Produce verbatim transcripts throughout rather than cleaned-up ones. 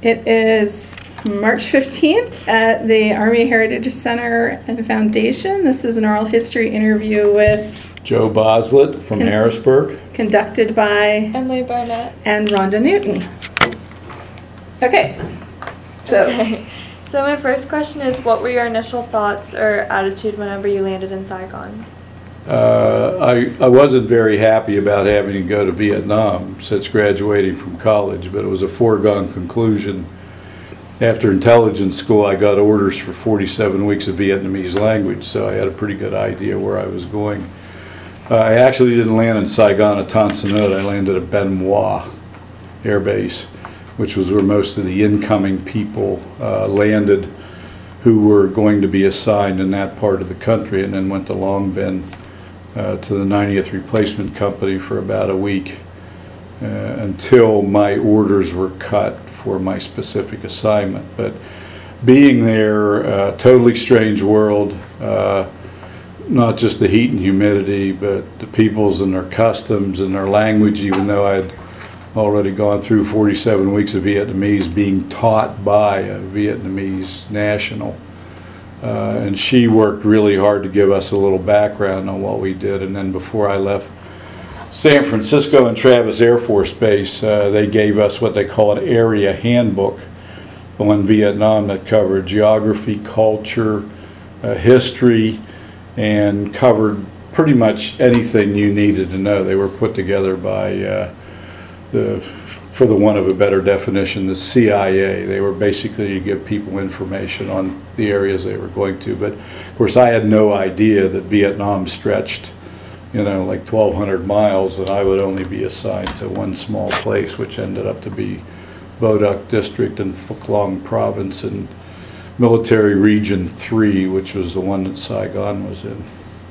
It is March fifteenth at the Army Heritage Center and Foundation. This is an oral history interview with Joe Boslett from con- Harrisburg. Conducted by Emily Barnett and Rhonda Newton. Okay. So. Okay. So my first question is, what were your initial thoughts or attitude whenever you landed in Saigon? Uh, I, I wasn't very happy about having to go to Vietnam since graduating from college, but it was a foregone conclusion. After intelligence school, I got orders for forty-seven weeks of Vietnamese language, so I had a pretty good idea where I was going. Uh, I actually didn't land in Saigon at Tan Son Nhut. I landed at Ben Moi Air Base, which was where most of the incoming people uh, landed who were going to be assigned in that part of the country, and then went to Long Binh uh, to the ninetieth Replacement Company for about a week uh, until my orders were cut for my specific assignment. But being there, uh, totally strange world, uh, not just the heat and humidity, but the peoples and their customs and their language, even though I'd already gone through forty-seven weeks of Vietnamese being taught by a Vietnamese national. Uh, and she worked really hard to give us a little background on what we did. And then before I left San Francisco and Travis Air Force Base, uh, they gave us what they call an area handbook on Vietnam that covered geography, culture, uh, history, and covered pretty much anything you needed to know. They were put together by uh, the, for the want of a better definition, the C I A. They were basically to give people information on the areas they were going to. But of course, I had no idea that Vietnam stretched, you know, like twelve hundred miles, and I would only be assigned to one small place, which ended up to be Vo Duc District in Phuoc Long Province and Military Region three, which was the one that Saigon was in.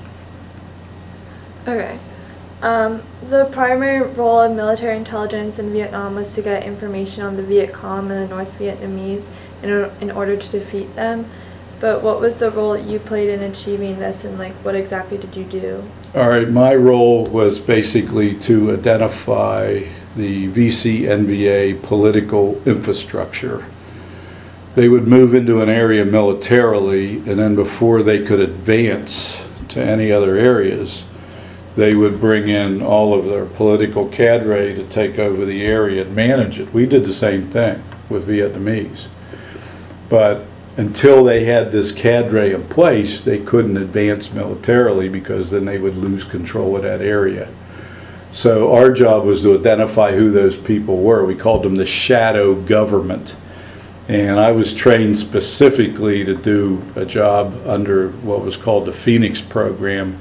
Okay. Um, the primary role of military intelligence in Vietnam was to get information on the Viet Cong and the North Vietnamese in, or, in order to defeat them. But what was the role you played in achieving this, and like what exactly did you do? All right, my role was basically to identify the V C N V A political infrastructure. They would move into an area militarily, and then before they could advance to any other areas, they would bring in all of their political cadre to take over the area and manage it. We did the same thing with Vietnamese. But until they had this cadre in place, they couldn't advance militarily, because then they would lose control of that area. So our job was to identify who those people were. We called them the shadow government. And I was trained specifically to do a job under what was called the Phoenix program.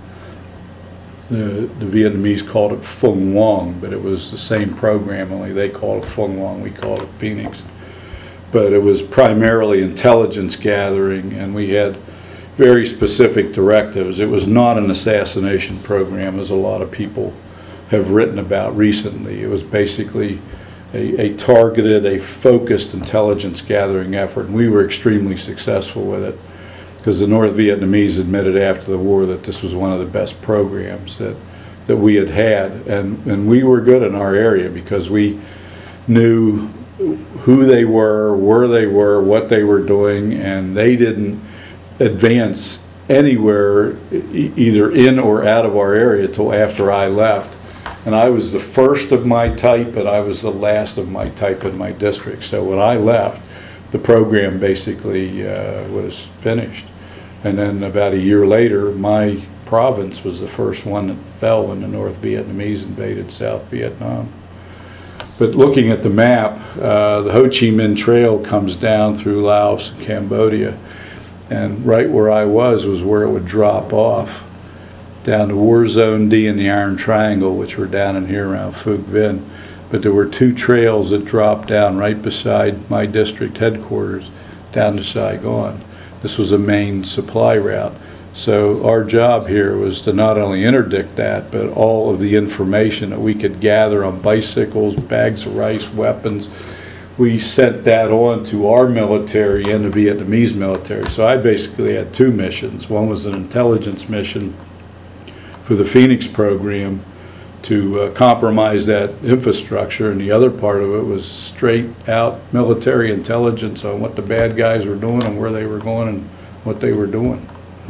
The, the Vietnamese called it Phung Nguyen, but it was the same program, only they called it Phung Nguyen, we called it Phoenix. But it was primarily intelligence gathering, and we had very specific directives. It was not an assassination program, as a lot of people have written about recently. It was basically a, a targeted, a focused intelligence gathering effort, and we were extremely successful with it, because the North Vietnamese admitted after the war that this was one of the best programs that that we had had, and, and we were good in our area because we knew who they were, where they were, what they were doing, and they didn't advance anywhere e- either in or out of our area till after I left. And I was the first of my type, and I was the last of my type in my district. So when I left, the program basically uh, was finished. And then about a year later, my province was the first one that fell when the North Vietnamese invaded South Vietnam. But looking at the map, uh, the Ho Chi Minh Trail comes down through Laos and Cambodia, and right where I was was where it would drop off down to War Zone D and the Iron Triangle, which were down in here around Phuoc Vinh. But there were two trails that dropped down right beside my district headquarters down to Saigon. This was a main supply route. So our job here was to not only interdict that, but all of the information that we could gather on bicycles, bags of rice, weapons, we sent that on to our military and the Vietnamese military. So I basically had two missions. One was an intelligence mission for the Phoenix program to uh, compromise that infrastructure, and the other part of it was straight out military intelligence on what the bad guys were doing and where they were going and what they were doing.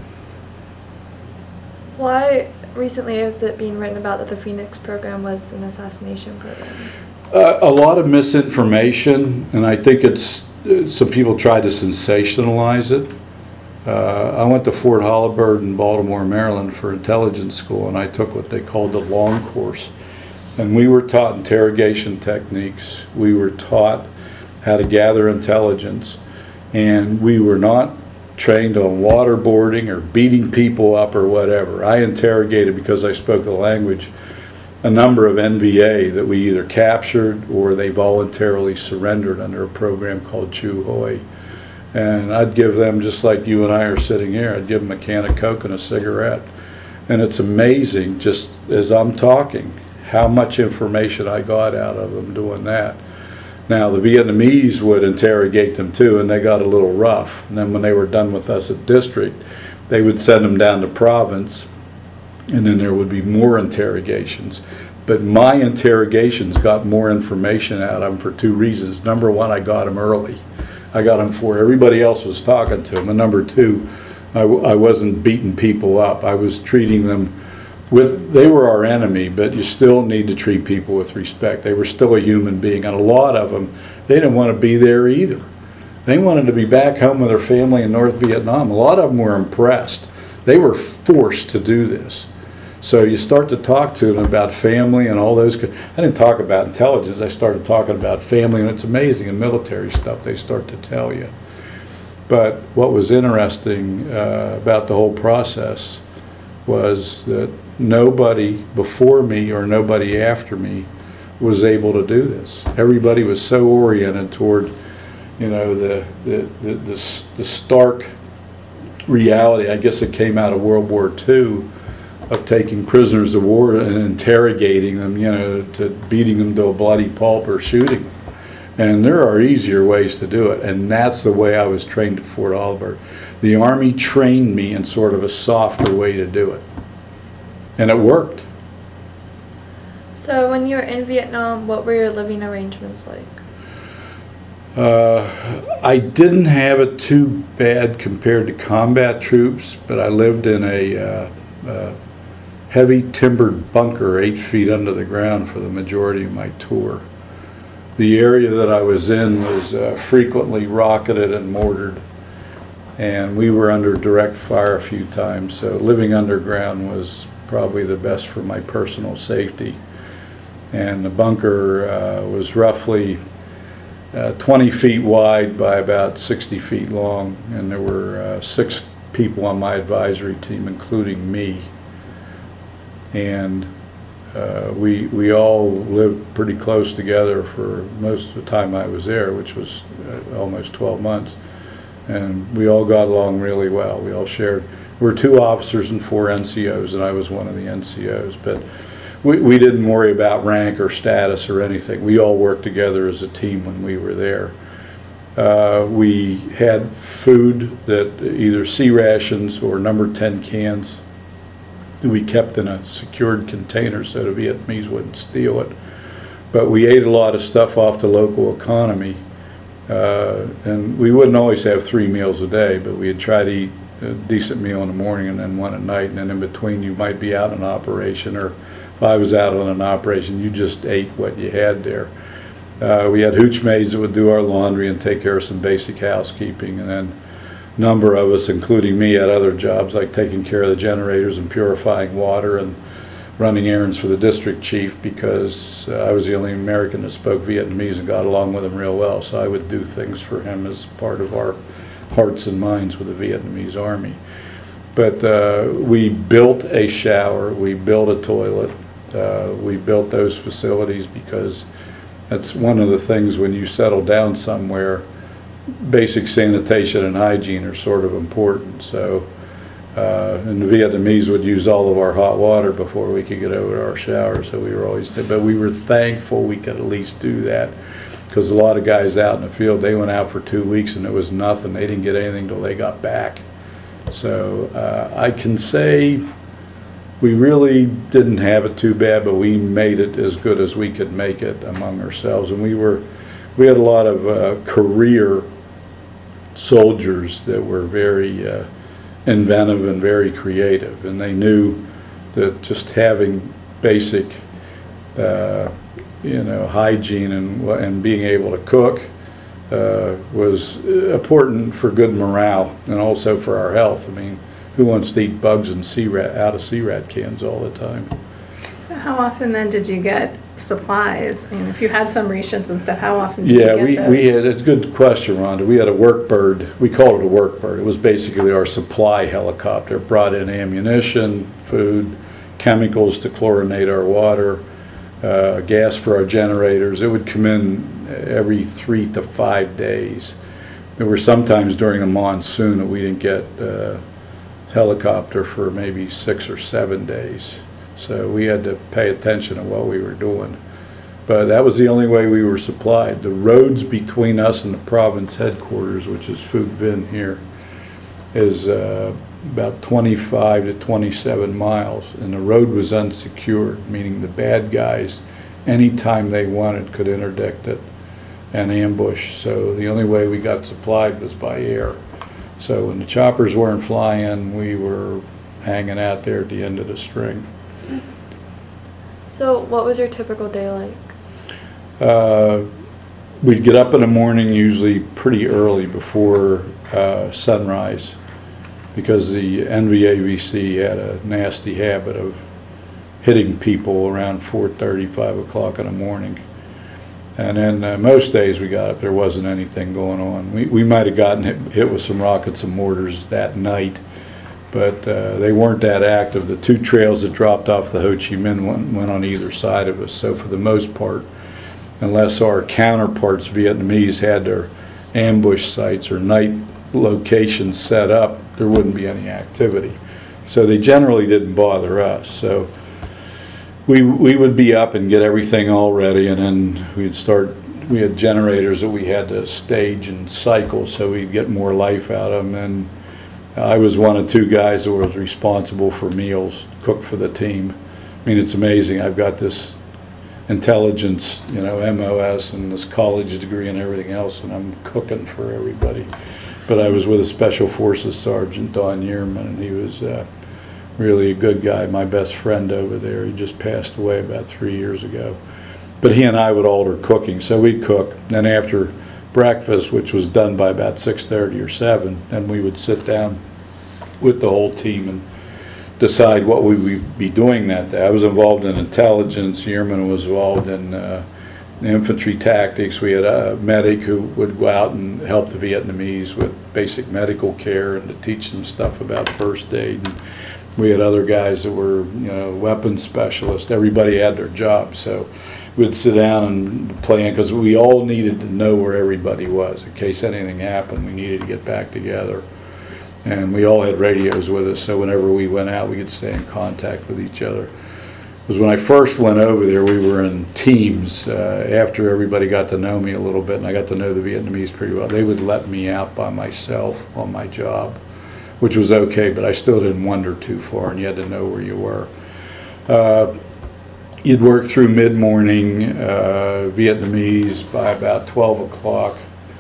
Why recently is it being written about that the Phoenix program was an assassination program? Uh, a lot of misinformation, and I think it's, uh, some people try to sensationalize it. Uh, I went to Fort Holabird in Baltimore, Maryland for intelligence school, and I took what they called the long course. And we were taught interrogation techniques. We were taught how to gather intelligence, and we were not trained on waterboarding or beating people up or whatever. I interrogated, because I spoke the language, a number of N V A that we either captured or they voluntarily surrendered under a program called Chu Hoi. And I'd give them, just like you and I are sitting here, I'd give them a can of Coke and a cigarette. And it's amazing, just as I'm talking, how much information I got out of them doing that. Now, the Vietnamese would interrogate them too, and they got a little rough. And then when they were done with us at district, they would send them down to province, and then there would be more interrogations. But my interrogations got more information out of them for two reasons. Number one, I got them early. I got them before everybody else was talking to them. And number two, I, w I wasn't beating people up. I was treating them with, they were our enemy, but you still need to treat people with respect. They were still a human being, and a lot of them, they didn't want to be there either. They wanted to be back home with their family in North Vietnam. A lot of them were impressed. They were forced to do this. So you start to talk to them about family and all those. I didn't talk about intelligence. I started talking about family, and it's amazing in military stuff they start to tell you. But what was interesting uh, about the whole process was that nobody before me or nobody after me was able to do this. Everybody was so oriented toward, you know, the the the, the, the stark reality, I guess it came out of World War Two, of taking prisoners of war and interrogating them, you know, to beating them to a bloody pulp or shooting them. And there are easier ways to do it, and that's the way I was trained at Fort Holabird. The Army trained me in sort of a softer way to do it, and it worked. So when you were in Vietnam, what were your living arrangements like? Uh, I didn't have it too bad compared to combat troops, but I lived in a uh, uh, heavy timbered bunker eight feet under the ground for the majority of my tour. The area that I was in was uh, frequently rocketed and mortared, and we were under direct fire a few times, so living underground was probably the best for my personal safety. And the bunker uh, was roughly uh, twenty feet wide by about sixty feet long, and there were uh, six people on my advisory team, including me. And uh, we we all lived pretty close together for most of the time I was there, which was uh, almost twelve months. And we all got along really well. We all shared. We were two officers and four N C Os, and I was one of the N C Os. But we, we didn't worry about rank or status or anything. We all worked together as a team when we were there. Uh, we had food that either C rations or number ten cans that we kept in a secured container so the Vietnamese wouldn't steal it. But we ate a lot of stuff off the local economy. Uh, and we wouldn't always have three meals a day, but we'd try to eat a decent meal in the morning and then one at night, and then in between you might be out on an operation, or if I was out on an operation, you just ate what you had there. Uh, we had hooch maids that would do our laundry and take care of some basic housekeeping, and then a number of us, including me, had other jobs like taking care of the generators and purifying water and running errands for the district chief, because uh, I was the only American that spoke Vietnamese and got along with him real well, so I would do things for him as part of our hearts and minds with the Vietnamese Army. But uh, we built a shower, we built a toilet, uh, we built those facilities because that's one of the things when you settle down somewhere, basic sanitation and hygiene are sort of important. So, uh, and the Vietnamese would use all of our hot water before we could get over to our shower, so we were always, but we were thankful we could at least do that, because a lot of guys out in the field, they went out for two weeks and it was nothing. They didn't get anything till they got back. So uh, I can say we really didn't have it too bad, but we made it as good as we could make it among ourselves. And we were, we had a lot of uh, career soldiers that were very uh, inventive and very creative, and they knew that just having basic, uh, you know, hygiene and and being able to cook uh, was important for good morale and also for our health. I mean, who wants to eat bugs and sea rat out of sea rat cans all the time? So how often then did you get supplies? I mean, if you had some rations and stuff, how often did Yeah, you get we, those? we had, it's a good question, Rhonda. We had a work bird. We called it a work bird. It was basically our supply helicopter. It brought in ammunition, food, chemicals to chlorinate our water, uh, gas for our generators. It would come in every three to five days. There were sometimes during the monsoon that we didn't get uh, helicopter for maybe six or seven days. So we had to pay attention to what we were doing. But that was the only way we were supplied. The roads between us and the province headquarters, which is Phu Vinh here, is uh, about twenty-five to twenty-seven miles. And the road was unsecured, meaning the bad guys, anytime they wanted, could interdict it and ambush. So the only way we got supplied was by air. So when the choppers weren't flying, we were hanging out there at the end of the string. So what was your typical day like? Uh, we'd get up in the morning, usually pretty early before uh, sunrise, because the N V A V C had a nasty habit of hitting people around four thirty, five o'clock in the morning. And then uh, most days we got up, there wasn't anything going on. We, we might have gotten hit, hit with some rockets and mortars that night, but uh, they weren't that active. The two trails that dropped off the Ho Chi Minh went, went on either side of us. So for the most part, unless our counterparts Vietnamese had their ambush sites or night locations set up, there wouldn't be any activity. So they generally didn't bother us. So we we would be up and get everything all ready, and then we'd start. We had generators that we had to stage and cycle so we'd get more life out of them. And I was one of two guys that was responsible for meals, cook for the team. I mean, it's amazing. I've got this intelligence, you know, M O S and this college degree and everything else, and I'm cooking for everybody. But I was with a Special Forces Sergeant, Don Yearman, and he was uh, really a good guy, my best friend over there. He just passed away about three years ago. But he and I would alter cooking, so we'd cook. Then after breakfast, which was done by about six thirty or seven, then we would sit down with the whole team and decide what we would be doing that day. I was involved in intelligence. Yearman was involved in uh, infantry tactics. We had a medic who would go out and help the Vietnamese with basic medical care and to teach them stuff about first aid. And we had other guys that were, you know, weapons specialists. Everybody had their job, so we'd sit down and plan, because we all needed to know where everybody was in case anything happened. We needed to get back together. And we all had radios with us, so whenever we went out, we could stay in contact with each other. Because when I first went over there, we were in teams. Uh, after everybody got to know me a little bit, and I got to know the Vietnamese pretty well, they would let me out by myself on my job, which was okay, but I still didn't wander too far, and you had to know where you were. Uh, you'd work through mid-morning uh, Vietnamese by about twelve o'clock.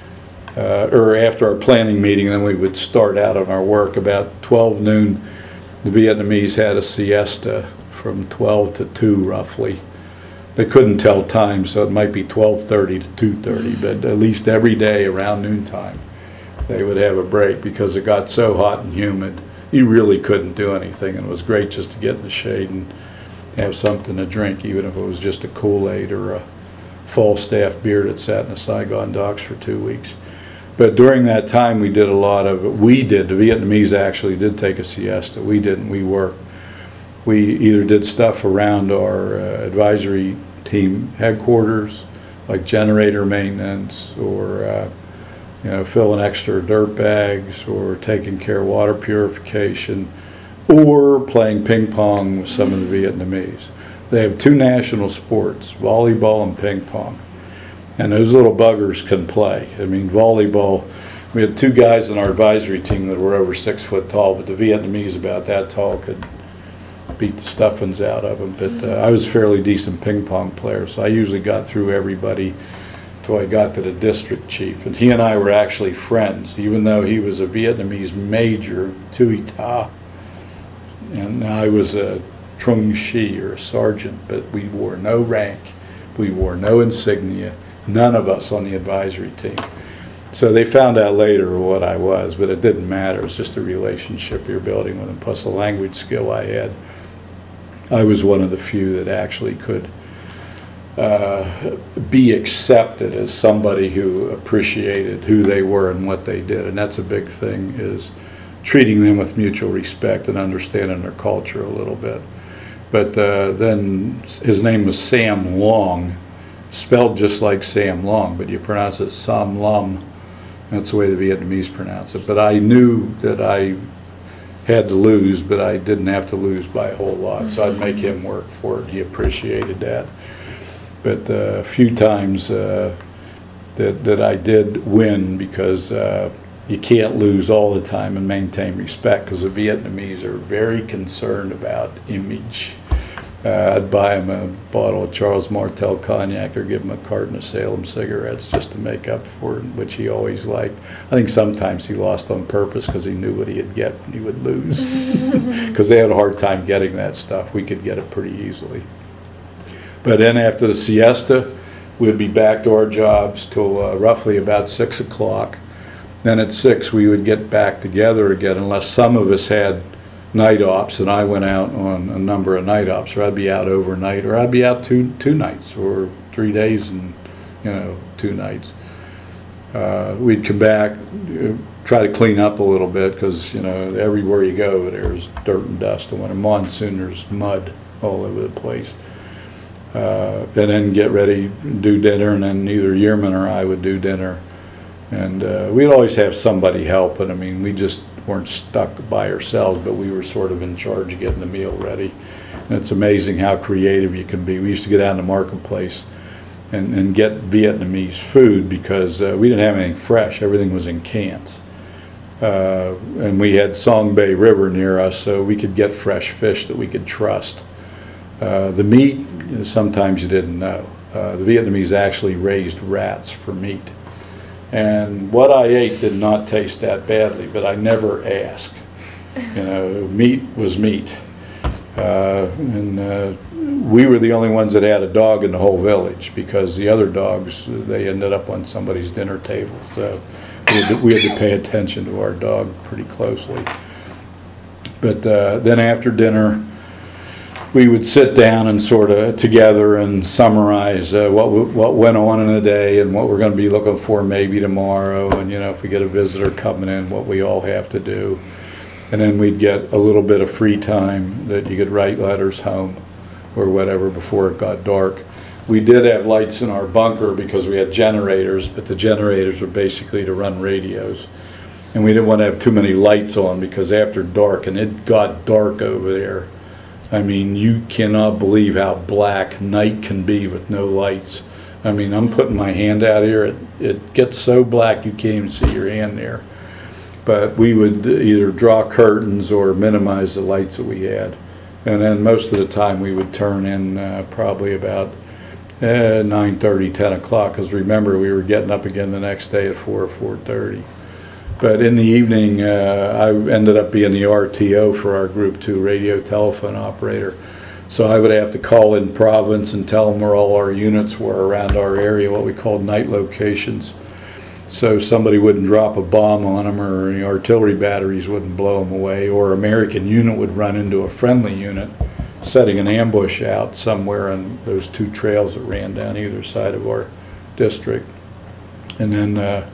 Uh, or after our planning meeting, then we would start out on our work. About twelve noon, the Vietnamese had a siesta from twelve to two roughly. They couldn't tell time, so it might be twelve thirty to two thirty, but at least every day around noontime they would have a break, because it got so hot and humid you really couldn't do anything, and it was great just to get in the shade and have something to drink, even if it was just a Kool-Aid or a Falstaff beer that sat in the Saigon docks for two weeks. But during that time, we did a lot of, we did, the Vietnamese actually did take a siesta. We didn't, we worked. We either did stuff around our uh, advisory team headquarters, like generator maintenance, or uh, you know, filling extra dirt bags, or taking care of water purification, or playing ping pong with some of the Vietnamese. They have two national sports, volleyball and ping pong. And those little buggers can play. I mean, volleyball, we had two guys in our advisory team that were over six foot tall, but the Vietnamese about that tall could beat the stuffings out of them. But uh, I was a fairly decent ping pong player, so I usually got through everybody till I got to the district chief. And he and I were actually friends, even though he was a Vietnamese major, Tui Ta, and I was a Trung Shi, or a sergeant, but we wore no rank, we wore no insignia, none of us on the advisory team. So they found out later what I was, but it didn't matter. It's just a relationship you're building with them, plus the language skill I had. I was one of the few that actually could uh, be accepted as somebody who appreciated who they were and what they did, and that's a big thing, is treating them with mutual respect and understanding their culture a little bit. But uh, then his name was Sam Long, spelled just like Sam Long, but you pronounce it Sam Lum. That's the way the Vietnamese pronounce it. But I knew that I had to lose, but I didn't have to lose by a whole lot. So I'd make him work for it. He appreciated that. But uh, a few times uh, that, that I did win, because uh, you can't lose all the time and maintain respect, because the Vietnamese are very concerned about image. Uh, I'd buy him a bottle of Charles Martel cognac or give him a carton of Salem cigarettes just to make up for it, which he always liked. I think sometimes he lost on purpose because he knew what he'd get when he would lose. Because they had a hard time getting that stuff. We could get it pretty easily. But then after the siesta, we'd be back to our jobs till uh, roughly about six o'clock. Then at six we would get back together again, unless some of us had night ops, and I went out on a number of night ops, or I'd be out overnight, or I'd be out two two nights, or three days and, you know, two nights. Uh, we'd come back, uh, try to clean up a little bit, because, you know, everywhere you go there's dirt and dust, and when a monsoon there's mud all over the place. Uh, and then get ready, do dinner, and then either Yearman or I would do dinner. And uh, we'd always have somebody helping. I mean, we just weren't stuck by ourselves, but we were sort of in charge of getting the meal ready. And it's amazing how creative you can be. We used to get out in the marketplace and, and get Vietnamese food, because uh, we didn't have anything fresh. Everything was in cans. Uh, and we had Song Bay River near us, so we could get fresh fish that we could trust. Uh, the meat, you know, sometimes you didn't know. Uh, the Vietnamese actually raised rats for meat. And what I ate did not taste that badly, but I never asked. You know, meat was meat. Uh, and uh, we were the only ones that had a dog in the whole village, because the other dogs, they ended up on somebody's dinner table. So we had to, we had to pay attention to our dog pretty closely. But uh, then after dinner, we would sit down and sort of together and summarize uh, what w- what went on in the day and what we're going to be looking for maybe tomorrow, and, you know, if we get a visitor coming in, what we all have to do. And then we'd get a little bit of free time that you could write letters home or whatever before it got dark. We did have lights in our bunker because we had generators, but the generators were basically to run radios. And we didn't want to have too many lights on, because after dark, and it got dark over there, I mean, you cannot believe how black night can be with no lights. I mean, I'm putting my hand out here, it, it gets so black you can't even see your hand there. But we would either draw curtains or minimize the lights that we had. And then most of the time we would turn in uh, probably about uh, nine thirty, ten o'clock, because remember, we were getting up again the next day at four or four thirty. But in the evening, uh, I ended up being the R T O for our group two, radio telephone operator. So I would have to call in Providence and tell them where all our units were around our area, what we called night locations. So somebody wouldn't drop a bomb on them, or the artillery batteries wouldn't blow them away, or American unit would run into a friendly unit, setting an ambush out somewhere on those two trails that ran down either side of our district. And then uh,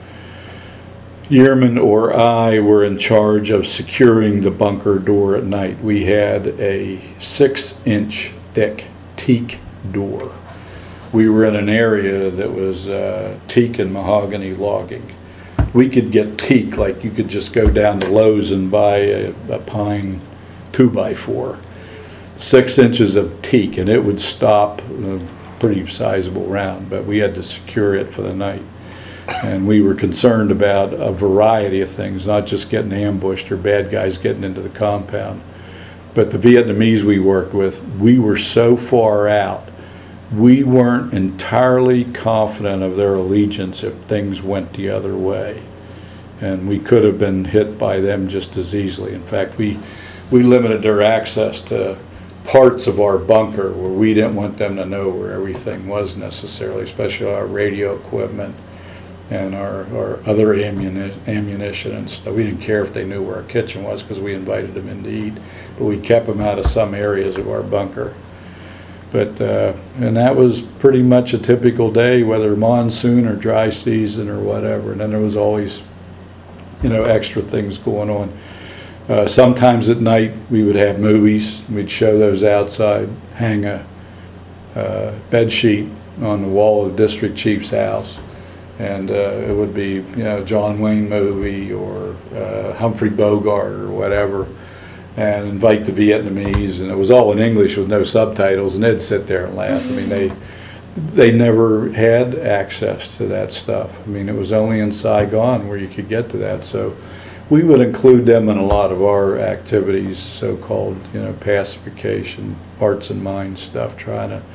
Yearman or I were in charge of securing the bunker door at night. We had a six-inch thick teak door. We were in an area that was uh, teak and mahogany logging. We could get teak like you could just go down to Lowe's and buy a, a pine two by four. Six inches of teak, and it would stop a pretty sizable round, but we had to secure it for the night. And we were concerned about a variety of things, not just getting ambushed or bad guys getting into the compound. But the Vietnamese we worked with, we were so far out, we weren't entirely confident of their allegiance if things went the other way. And we could have been hit by them just as easily. In fact, we, we limited their access to parts of our bunker where we didn't want them to know where everything was necessarily, especially our radio equipment and our, our other ammuni- ammunition and stuff. We didn't care if they knew where our kitchen was because we invited them in to eat, but we kept them out of some areas of our bunker. But, uh, and that was pretty much a typical day, whether monsoon or dry season or whatever. And then there was always, you know, extra things going on. Uh, sometimes at night we would have movies. We'd show those outside, hang a uh, bed sheet on the wall of the district chief's house, and uh, it would be, you know, John Wayne movie or uh, Humphrey Bogart or whatever, and invite the Vietnamese, and it was all in English with no subtitles, and they'd sit there and laugh. I mean, they they never had access to that stuff. I mean, it was only in Saigon where you could get to that. So we would include them in a lot of our activities, so-called, you know, pacification, hearts and minds stuff, trying to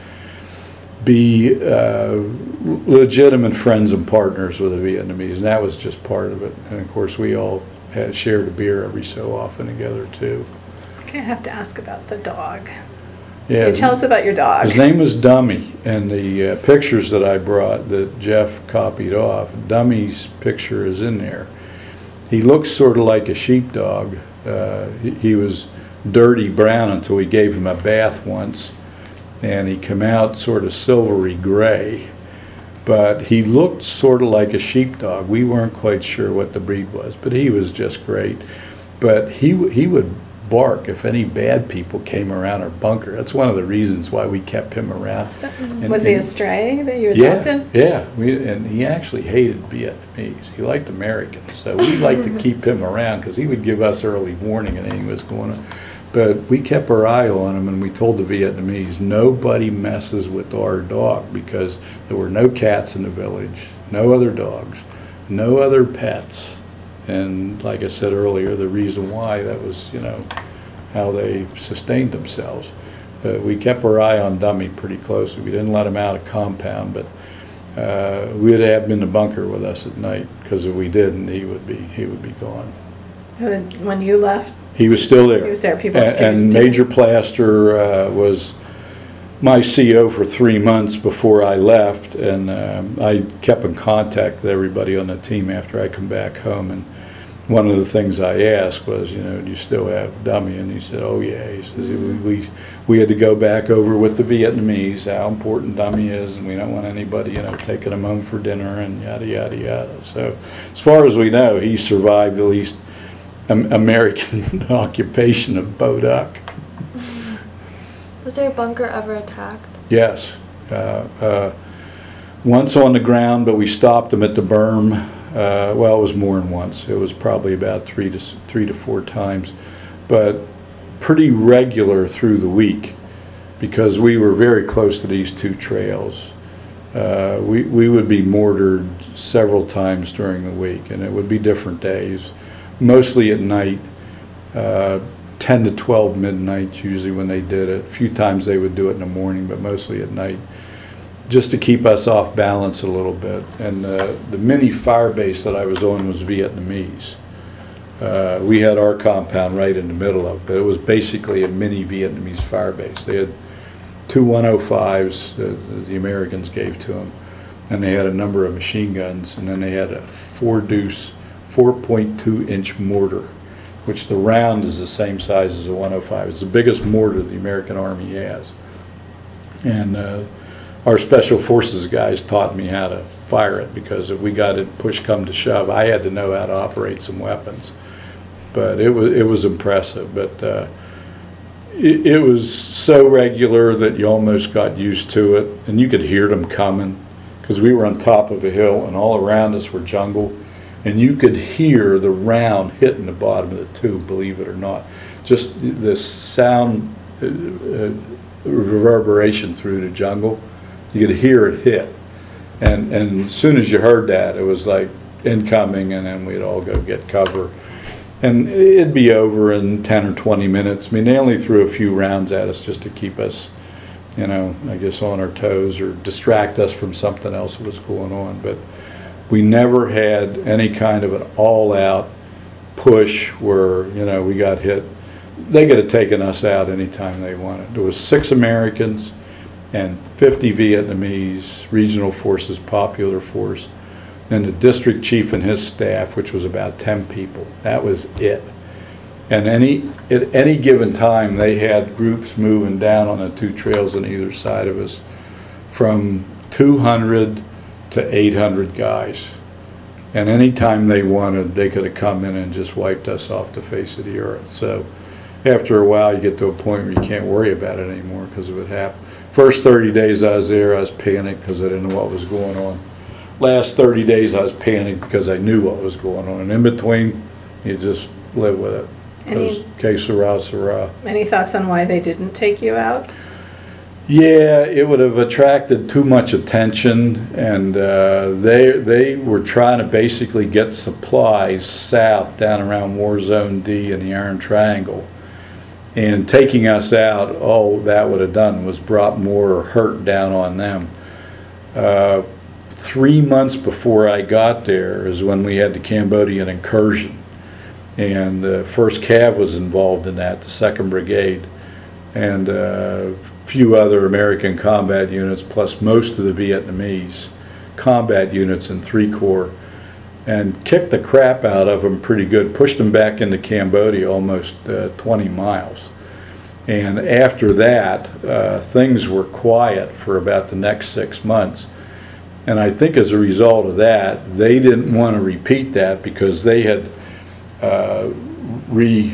be uh, legitimate friends and partners with the Vietnamese, and that was just part of it. And of course, we all had shared a beer every so often together too. Okay, I have to ask about the dog. Yeah, Can you tell us about your dog? his name was Dummy, and the uh, pictures that I brought that Jeff copied off, Dummy's picture is in there. He looks sort of like a sheepdog. Uh, he, he was dirty brown until we gave him a bath once, and he came out sort of silvery gray. But he looked sort of like a sheepdog. We weren't quite sure what the breed was, but he was just great. But he he would bark if any bad people came around our bunker. That's one of the reasons why we kept him around. So, And- was he a and- stray that you Yeah, adopted? yeah. We, and he actually hated Vietnamese. He liked Americans, so we liked to keep him around because he would give us early warning of anything was going on. But we kept our eye on him, and we told the Vietnamese, nobody messes with our dog, because there were no cats in the village, no other dogs, no other pets. And like I said earlier, the reason why, that was, you know, how they sustained themselves. But we kept our eye on Dummy pretty closely. We didn't let him out of compound, but uh, we'd have him in the bunker with us at night, because if we didn't, he would be he would be gone. And when you left, He was still there. He was there. People- And, and Major Plaster uh, was my C O for three months before I left, and um, I kept in contact with everybody on the team after I come back home. And one of the things I asked was, you know, do you still have Dummy? And he said, oh yeah. He says, we, we we had to go back over with the Vietnamese how important Dummy is, and we don't want anybody, you know, taking him home for dinner and yada yada yada. So as far as we know, he survived at least American occupation of Boduck. Was your bunker ever attacked? Yes. Uh, uh, once on the ground, but we stopped them at the berm. Uh, well, it was more than once. It was probably about three to three to four times, but pretty regular through the week, because we were very close to these two trails. Uh, we we would be mortared several times during the week, and it would be different days. Mostly at night, uh, ten to twelve midnight usually when they did it. A few times they would do it in the morning, but mostly at night, just to keep us off balance a little bit. And uh, the mini fire base that I was on was Vietnamese. Uh, we had our compound right in the middle of it, but it was basically a mini Vietnamese fire base. They had two one oh fives that the Americans gave to them, and they had a number of machine guns, and then they had a four deuce four point two inch mortar, which the round is the same size as a one oh five. It's the biggest mortar the American Army has. And uh, our Special Forces guys taught me how to fire it, because if we got it push come to shove, I had to know how to operate some weapons. But it was it was impressive. But uh, it, it was so regular that you almost got used to it, and you could hear them coming, because we were on top of a hill, and all around us were jungle. And you could hear the round hitting the bottom of the tube, believe it or not. Just the sound uh, uh, reverberation through the jungle, you could hear it hit. And, and as soon as you heard that, it was like incoming, and then we'd all go get cover. And it'd be over in ten or twenty minutes. I mean, they only threw a few rounds at us just to keep us, you know, I guess on our toes or distract us from something else that was going on. But we never had any kind of an all-out push where, you know, we got hit. They could have taken us out anytime they wanted. There was six Americans and fifty Vietnamese, regional forces, popular force, and the district chief and his staff, which was about ten people. That was it. And any at any given time, they had groups moving down on the two trails on either side of us, from two hundred to eight hundred guys. And any time they wanted, they could have come in and just wiped us off the face of the earth. So after a while, you get to a point where you can't worry about it anymore because of it happened. First thirty days I was there, I was panicked because I didn't know what was going on. Last thirty days I was panicked because I knew what was going on. And in between, you just live with it. Any, Que sera, sera. any thoughts on why they didn't take you out? Yeah, it would have attracted too much attention, and uh, they they were trying to basically get supplies south down around War Zone D and the Iron Triangle. And taking us out, all that would have done was brought more hurt down on them. Uh, three months before I got there is when we had the Cambodian incursion. And the uh, first Cav was involved in that, the second Brigade, and a uh, few other American combat units, plus most of the Vietnamese combat units in three corps, and kicked the crap out of them pretty good, pushed them back into Cambodia almost uh, twenty miles. And after that, uh, things were quiet for about the next six months. And I think as a result of that, they didn't want to repeat that because they had uh, re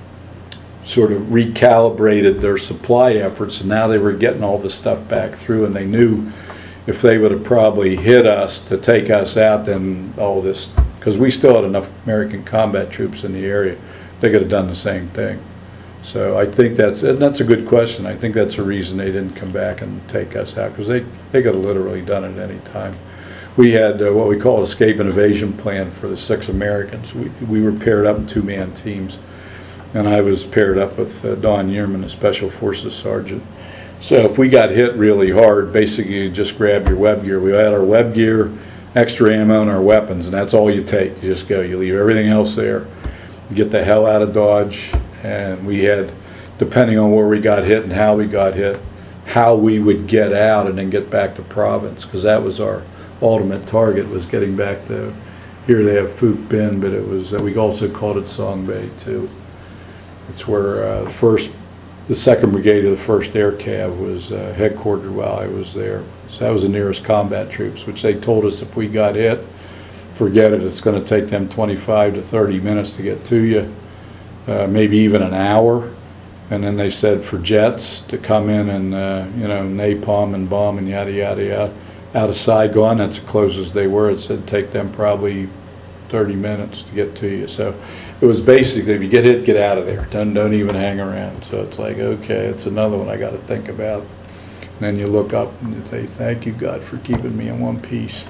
sort of recalibrated their supply efforts, and now they were getting all the stuff back through, and they knew if they would have probably hit us to take us out, then all this, because we still had enough American combat troops in the area, they could have done the same thing. So I think that's, and that's a good question. I think that's a reason they didn't come back and take us out, because they, they could have literally done it any time. We had uh, what we call an escape and evasion plan for the six Americans. We, we were paired up in two-man teams, and I was paired up with uh, Don Yearman, a Special Forces sergeant. So if we got hit really hard, basically you just grab your web gear. We had our web gear, extra ammo, and our weapons, and that's all you take. You just go. You leave everything else there. You get the hell out of Dodge. And we had, depending on where we got hit and how we got hit, how we would get out and then get back to province, because that was our ultimate target, was getting back to, here they have Phuc Bin, but it was, uh, we also called it Song Bay too. It's where uh, the first, the second Brigade of the first Air Cav was uh, headquartered while I was there. So that was the nearest combat troops, which they told us if we got hit, forget it, it's going to take them twenty-five to thirty minutes to get to you. Uh, maybe even an hour, and then they said for jets to come in and uh, you know, napalm and bomb and yada yada yada out of Saigon. That's as close as they were. It said take them probably thirty minutes to get to you. So it was basically, if you get hit, get out of there. Don't don't even hang around. So it's like, okay, it's another one I got to think about. And then you look up and you say, thank you God for keeping me in one piece.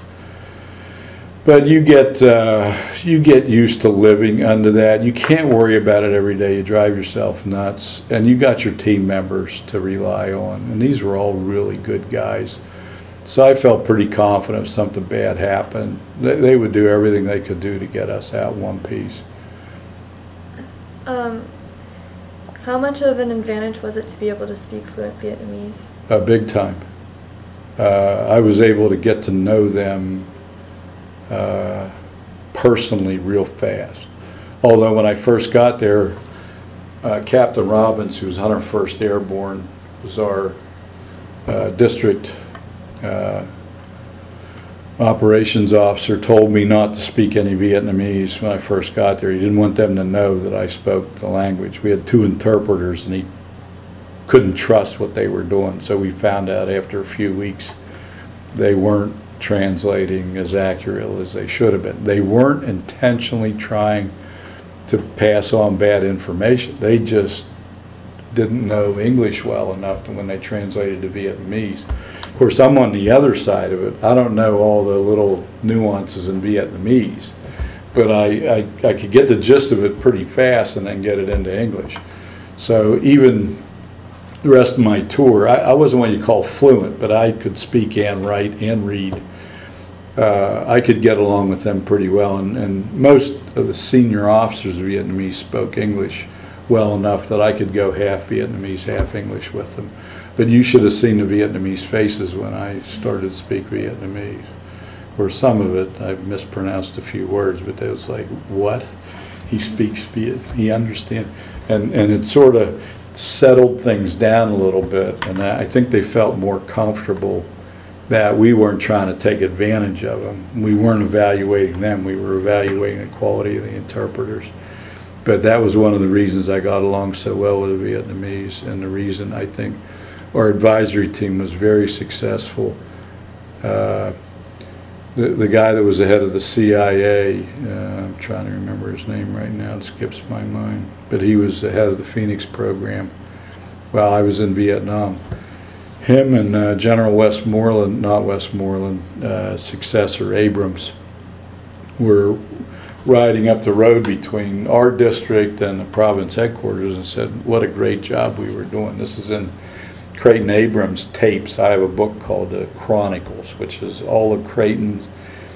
But you get uh, you get used to living under that. You can't worry about it every day. You drive yourself nuts, and you got your team members to rely on. And these were all really good guys. So I felt pretty confident if something bad happened, they, they would do everything they could do to get us out in one piece. Um, how much of an advantage was it to be able to speak fluent Vietnamese? Uh, big time. Uh, I was able to get to know them Uh, personally real fast. Although when I first got there, uh, Captain Robbins, who was one hundred first Airborne, was our uh, district uh, operations officer, told me not to speak any Vietnamese when I first got there. He didn't want them to know that I spoke the language. We had two interpreters, and he couldn't trust what they were doing, so we found out after a few weeks they weren't translating as accurate as they should have been. They weren't intentionally trying to pass on bad information. They just didn't know English well enough to when they translated to Vietnamese. Of course, I'm on the other side of it. I don't know all the little nuances in Vietnamese, but I, I, I could get the gist of it pretty fast and then get it into English. So even the rest of my tour, I, I wasn't what you call fluent, but I could speak and write and read. Uh, I could get along with them pretty well, and, and most of the senior officers of Vietnamese spoke English well enough that I could go half Vietnamese, half English with them. But you should have seen the Vietnamese faces when I started to speak Vietnamese. For some of it, I mispronounced a few words, but it was like, what? He speaks Viet, he understands. And, and it sort of settled things down a little bit, and I think they felt more comfortable that we weren't trying to take advantage of them. We weren't evaluating them, we were evaluating the quality of the interpreters. But that was one of the reasons I got along so well with the Vietnamese, and the reason I think our advisory team was very successful. Uh, the, the guy that was the head of the C I A, uh, I'm trying to remember his name right now, it skips my mind, but he was the head of the Phoenix program while I was in Vietnam. Him and uh, General Westmoreland, not Westmoreland, uh, successor Abrams, were riding up the road between our district and the province headquarters and said, what a great job we were doing. This is in Creighton Abrams tapes. I have a book called the Chronicles, which is all of Creighton's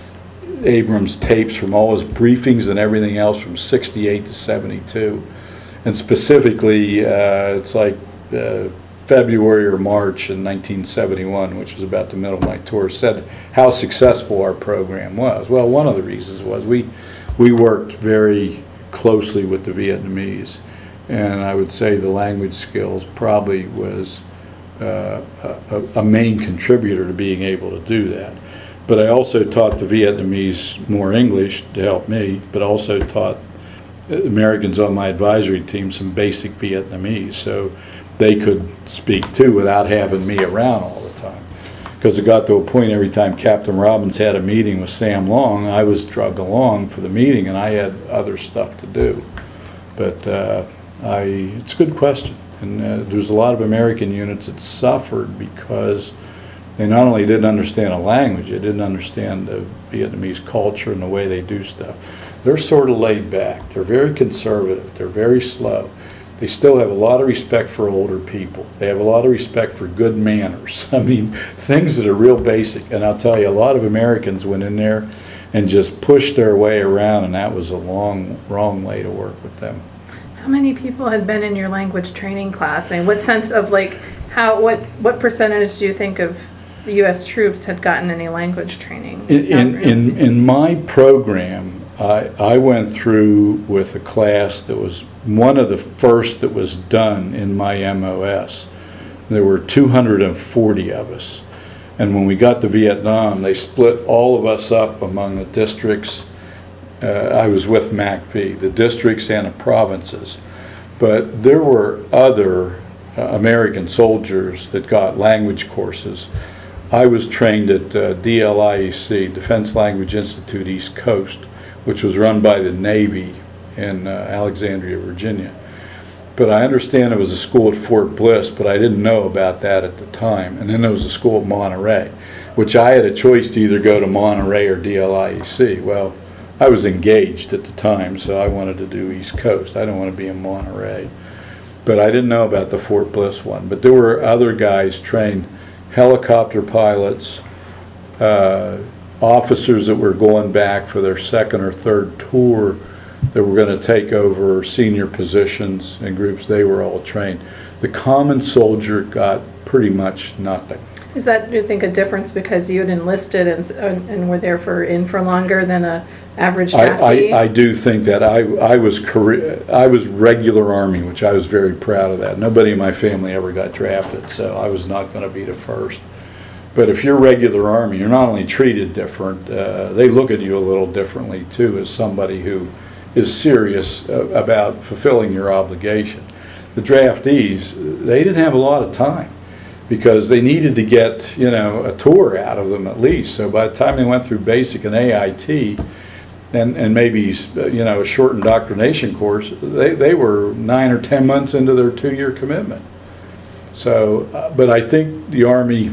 Abrams tapes from all his briefings and everything else from sixty-eight to seventy-two. And specifically, uh, it's like uh, February or March in nineteen seventy-one, which was about the middle of my tour, said how successful our program was. Well, one of the reasons was we we worked very closely with the Vietnamese, and I would say the language skills probably was uh, a, a main contributor to being able to do that. But I also taught the Vietnamese more English to help me, but also taught Americans on my advisory team some basic Vietnamese, so they could speak too without having me around all the time. Because it got to a point every time Captain Robbins had a meeting with Sam Long, I was drugged along for the meeting and I had other stuff to do. But uh, I, it's a good question. And uh, there's a lot of American units that suffered because they not only didn't understand a language, they didn't understand the Vietnamese culture and the way they do stuff. They're sort of laid back. They're very conservative. They're very slow. They still have a lot of respect for older people. They have a lot of respect for good manners. I mean, things that are real basic. And I'll tell you, a lot of Americans went in there and just pushed their way around, and that was a long, wrong way to work with them. How many people had been in your language training class? And what sense of like, how, what, what percentage do you think of the U S troops had gotten any language training? In, in, in, in my program, I, I went through with a class that was one of the first that was done in my M O S. There were two hundred forty of us. And when we got to Vietnam, they split all of us up among the districts. Uh, I was with M A C V, the districts and the provinces. But there were other uh, American soldiers that got language courses. I was trained at uh, D L I E C, Defense Language Institute East Coast, which was run by the Navy in uh, Alexandria, Virginia. But I understand it was a school at Fort Bliss, but I didn't know about that at the time. And then there was a school at Monterey, which I had a choice to either go to Monterey or D L I E C. Well, I was engaged at the time, so I wanted to do East Coast. I didn't want to be in Monterey. But I didn't know about the Fort Bliss one. But there were other guys trained, helicopter pilots, uh, officers that were going back for their second or third tour that were going to take over senior positions and groups. They were all trained. The common soldier got pretty much nothing. Is that, do you think, a difference because you had enlisted and, and were there for in for longer than a average draftee? I, I, I do think that. I, I was career, I was regular Army, which I was very proud of that. Nobody in my family ever got drafted, so I was not going to be the first. But if you're regular Army, you're not only treated different, uh, they look at you a little differently too as somebody who is serious uh, about fulfilling your obligation. The draftees, they didn't have a lot of time because they needed to get, you know, a tour out of them at least. So by the time they went through basic and A I T and, and maybe, you know, a short indoctrination course, they, they were nine or ten months into their two-year commitment. So, uh, but I think the Army,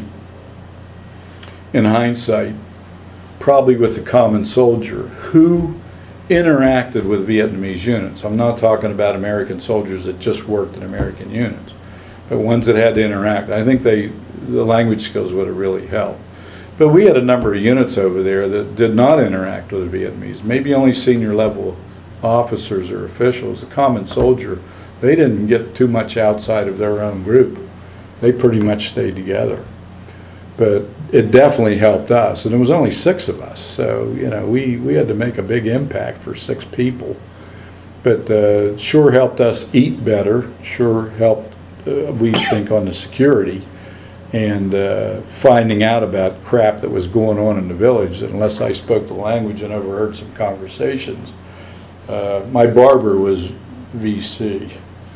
in hindsight, probably with the common soldier, who interacted with Vietnamese units. I'm not talking about American soldiers that just worked in American units, but ones that had to interact. I think they, the language skills would have really helped. But we had a number of units over there that did not interact with the Vietnamese, maybe only senior level officers or officials. The common soldier, they didn't get too much outside of their own group. They pretty much stayed together. But it definitely helped us, and it was only six of us, so you know we, we had to make a big impact for six people. But uh, sure helped us eat better, sure helped, uh, we think, on the security, and uh, finding out about crap that was going on in the village, that unless I spoke the language and overheard some conversations. Uh, my barber was V C.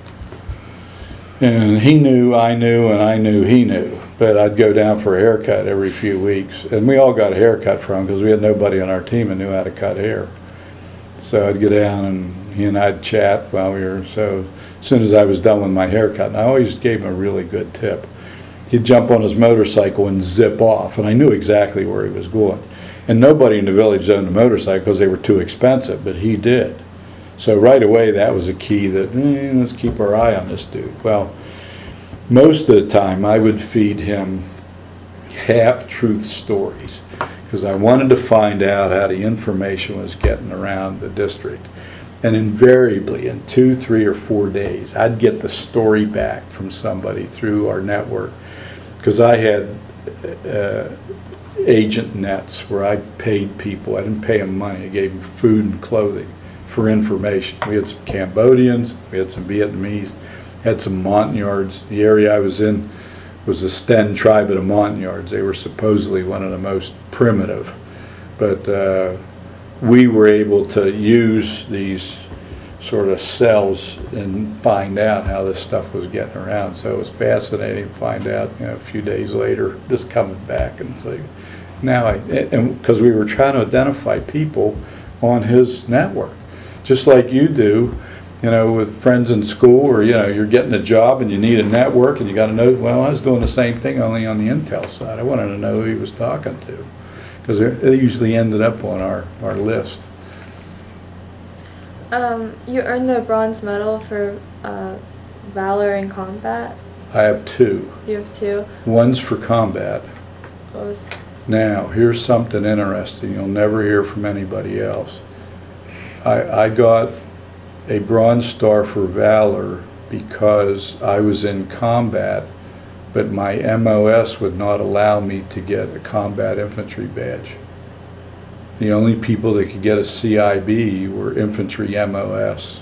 And he knew, I knew, and I knew he knew. But I'd go down for a haircut every few weeks. And we all got a haircut from him because we had nobody on our team that knew how to cut hair. So I'd go down and he and I'd chat while we were, so as soon as I was done with my haircut, and I always gave him a really good tip. He'd jump on his motorcycle and zip off, and I knew exactly where he was going. And nobody in the village owned a motorcycle because they were too expensive, but he did. So right away, that was a key that, eh, let's keep our eye on this dude. Well, most of the time, I would feed him half-truth stories because I wanted to find out how the information was getting around the district. And invariably, in two, three, or four days, I'd get the story back from somebody through our network because I had uh, agent nets where I paid people. I didn't pay them money. I gave them food and clothing for information. We had some Cambodians, we had some Vietnamese, had some Montagnards. The area I was in was the Sten tribe of the Montagnards. They were supposedly one of the most primitive, but uh, we were able to use these sort of cells and find out how this stuff was getting around. So it was fascinating to find out, you know, a few days later, just coming back and say, now I, and because we were trying to identify people on his network. Just like you do, you know, with friends in school, or, you know, you're getting a job and you need a network and you got to know, well, I was doing the same thing only on the intel side. I wanted to know who he was talking to because they usually ended up on our, our list. Um, you earned the bronze medal for uh, valor in combat. I have two. You have two. One's for combat. What was? Now, here's something interesting you'll never hear from anybody else. I, I got a Bronze Star for Valor because I was in combat, but my M O S would not allow me to get a combat infantry badge. The only people that could get a C I B were infantry M O S.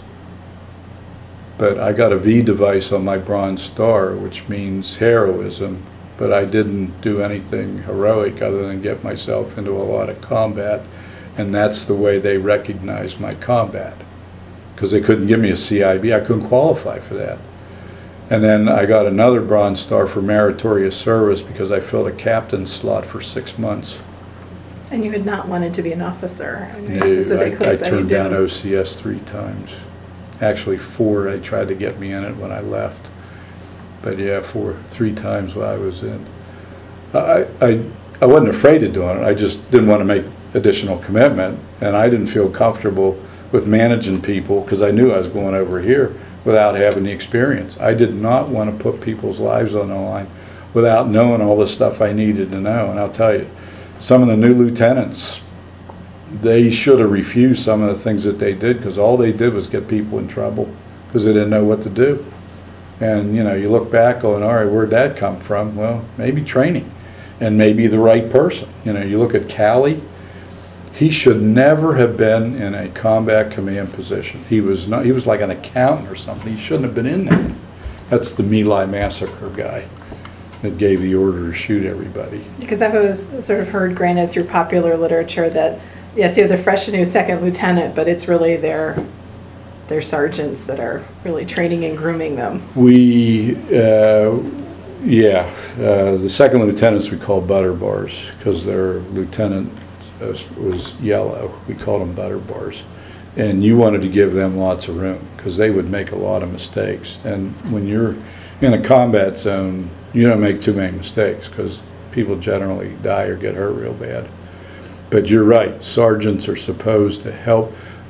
But I got a V device on my Bronze Star, which means heroism, but I didn't do anything heroic other than get myself into a lot of combat. And that's the way they recognized my combat, because they couldn't give me a C I B. I couldn't qualify for that. And then I got another Bronze Star for meritorious service because I filled a captain's slot for six months. And you had not wanted to be an officer? I mean, No, specifically I, I said you turned down didn't. O C S three times. Actually, four. They tried to get me in it when I left. But yeah, four, three times while I was in. I, I, I wasn't afraid of doing it. I just didn't want to make additional commitment, and I didn't feel comfortable with managing people because I knew I was going over here without having the experience. I did not want to put people's lives on the line without knowing all the stuff I needed to know. And I'll tell you, some of the new lieutenants, they should have refused some of the things that they did because all they did was get people in trouble because they didn't know what to do. And, you know, you look back going, all right, where'd that come from? Well, maybe training and maybe the right person. You know, you look at Callie. He should never have been in a combat command position. He was not. He was like an accountant or something. He shouldn't have been in there. That's the My Lai massacre guy that gave the order to shoot everybody. Because I've always sort of heard, granted through popular literature, that yes, you have the fresh and new second lieutenant, but it's really their their sergeants that are really training and grooming them. We, uh, yeah, uh, the second lieutenants we call butter bars because their lieutenant was yellow. We called them butter bars. And you wanted to give them lots of room because they would make a lot of mistakes. And when you're in a combat zone, you don't make too many mistakes because people generally die or get hurt real bad. But you're right, sergeants are supposed to help,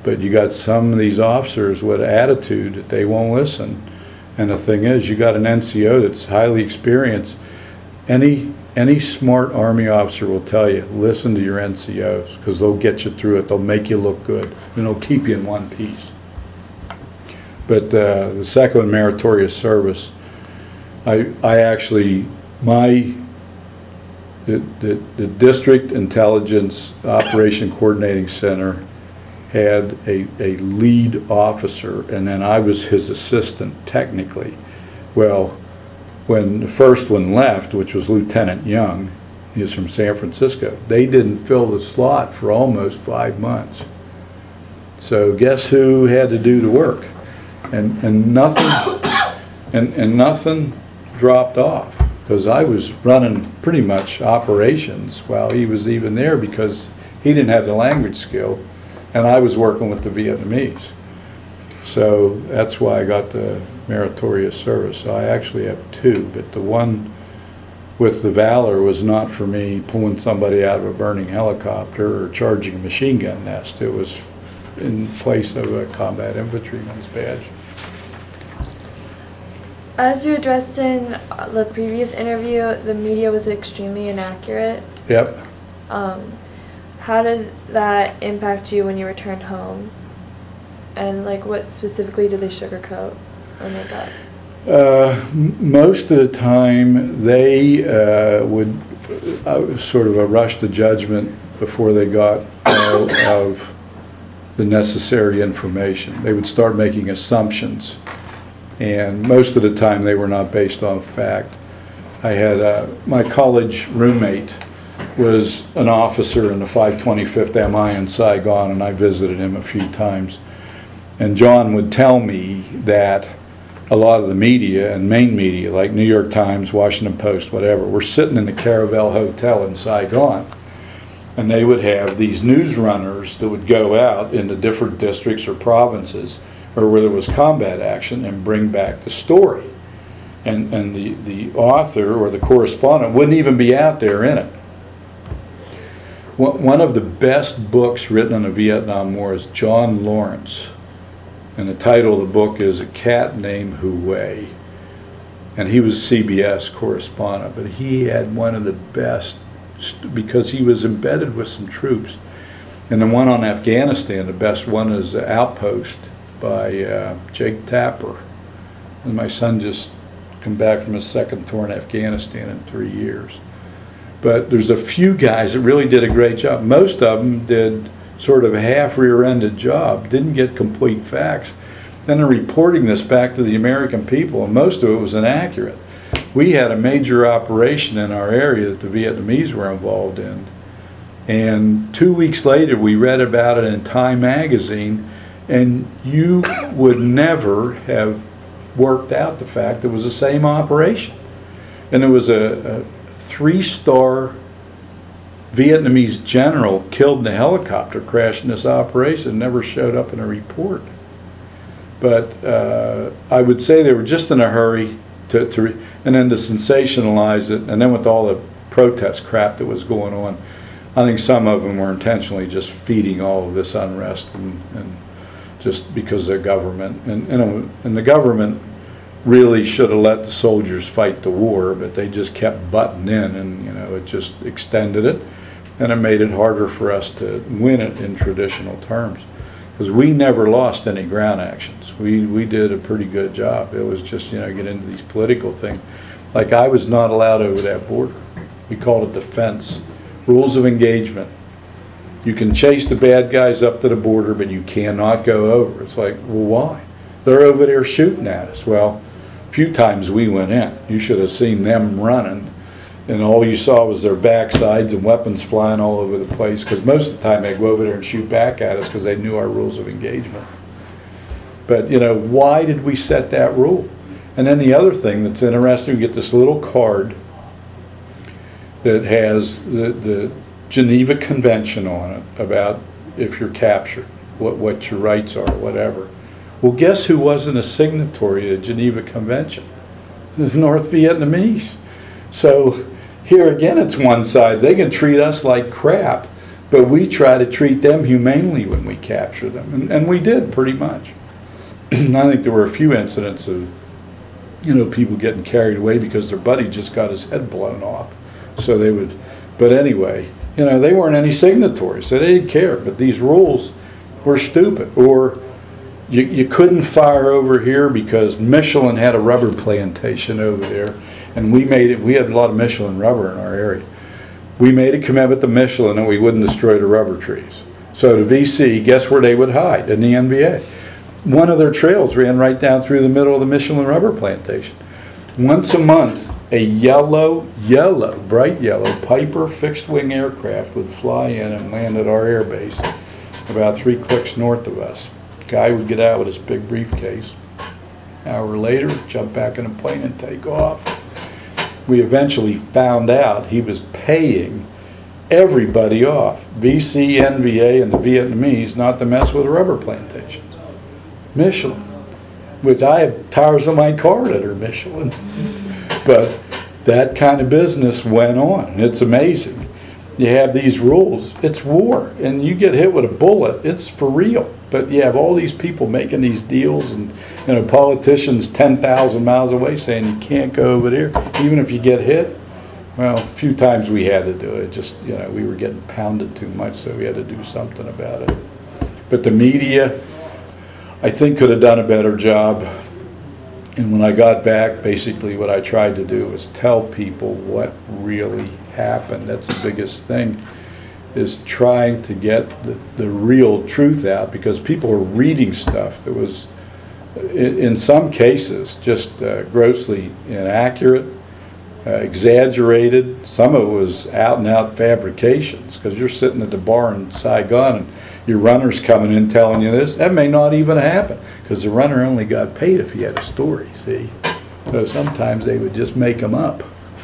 but you got some of these officers with attitude that they won't listen. And the thing is, you got an N C O that's highly experienced. Any any smart Army officer will tell you, listen to your N C Os, because they'll get you through it. They'll make you look good, and they'll keep you in one piece. But uh, the second one, meritorious service, I I actually, my, the, the, the District Intelligence Operation Coordinating Center had a, a lead officer, and then I was his assistant technically. Well, when the first one left, which was Lieutenant Young, he was from San Francisco, they didn't fill the slot for almost five months. So guess who had to do the work? And and nothing and, and nothing dropped off, because I was running pretty much operations while he was even there, because he didn't have the language skill, and I was working with the Vietnamese. So that's why I got the meritorious service. So I actually have two, but the one with the Valor was not for me pulling somebody out of a burning helicopter or charging a machine gun nest. It was in place of a combat infantryman's badge. As you addressed in the previous interview, the media was extremely inaccurate. Yep. Um, how did that impact you when you returned home? And like, what specifically did they sugarcoat when they got? Uh, m- most of the time, they uh, would uh, sort of a rush to judgment before they got all of the necessary information. They would start making assumptions, and most of the time they were not based on fact. I had uh, my college roommate was an officer in the five twenty-fifth M I in Saigon, and I visited him a few times. And John would tell me that a lot of the media and main media, like New York Times, Washington Post, whatever, were sitting in the Caravel Hotel in Saigon. And they would have these news runners that would go out into different districts or provinces, or where there was combat action, and bring back the story. And, and the, the author or the correspondent wouldn't even be out there in it. One of the best books written on the Vietnam War is John Lawrence. And the title of the book is A Cat Named Hue. And he was C B S correspondent, but he had one of the best, because he was embedded with some troops. And the one on Afghanistan, the best one is Outpost by uh, Jake Tapper. And my son just come back from his second tour in Afghanistan in three years. But there's a few guys that really did a great job. Most of them did sort of a half rear-ended job, didn't get complete facts. Then they're reporting this back to the American people, and most of it was inaccurate. We had a major operation in our area that the Vietnamese were involved in. And two weeks later, we read about it in Time magazine, and you would never have worked out the fact it was the same operation. And it was a, a three-star Vietnamese general killed in a helicopter crash in this operation, never showed up in a report. But uh, I would say they were just in a hurry to, to re- and then to sensationalize it, and then with all the protest crap that was going on, I think some of them were intentionally just feeding all of this unrest, and, and just because of the government. And, you know, and the government really should have let the soldiers fight the war, but they just kept butting in, and you know, it just extended it, and it made it harder for us to win it in traditional terms. Because we never lost any ground actions. We we did a pretty good job. It was just, you know, get into these political things. Like, I was not allowed over that border. We called it defense. Rules of engagement. You can chase the bad guys up to the border, but you cannot go over. It's like, well, why? They're over there shooting at us. Well, a few times we went in. You should have seen them running, and all you saw was their backsides and weapons flying all over the place, because most of the time they'd go over there and shoot back at us because they knew our rules of engagement. But, you know, why did we set that rule? And then the other thing that's interesting, you get this little card that has the, the Geneva Convention on it about if you're captured, what, what your rights are, whatever. Well, guess who wasn't a signatory to the Geneva Convention? The North Vietnamese. So here again, it's one side. They can treat us like crap, But we try to treat them humanely when we capture them, and, and we did pretty much. I think there were a few incidents of, you know, people getting carried away because their buddy just got his head blown off. So they would, but anyway, you know, they weren't any signatories, so they didn't care. But these rules were stupid. Or you, you couldn't fire over here because Michelin had a rubber plantation over there, and we made it, we had a lot of Michelin rubber in our area. We made a commitment to Michelin that we wouldn't destroy the rubber trees. So the V C, guess where they would hide? In the N V A. One of their trails ran right down through the middle of the Michelin rubber plantation. Once a month, a yellow, yellow, bright yellow Piper fixed-wing aircraft would fly in and land at our air base about three clicks north of us. Guy would get out with his big briefcase. Hour later, jump back in a plane and take off. We eventually found out he was paying everybody off, V C, N V A, and the Vietnamese, not to mess with rubber plantations. Michelin, which I have tires on my car that are Michelin. But that kind of business went on. It's amazing. You have these rules. It's war, and you get hit with a bullet, it's for real. But you have all these people making these deals, and you know, politicians ten thousand miles away saying you can't go over there, even if you get hit. Well, a few times we had to do it. Just, you know, we were getting pounded too much, so we had to do something about it. But the media, I think, could have done a better job. And when I got back, basically what I tried to do was tell people what really happened. That's the biggest thing, is trying to get the, the real truth out, because people are reading stuff that was, in, in some cases, just uh, grossly inaccurate, uh, exaggerated. Some of it was out and out fabrications, because you're sitting at the bar in Saigon and your runner's coming in telling you this. That may not even happen, because the runner only got paid if he had a story, see? So sometimes they would just make them up.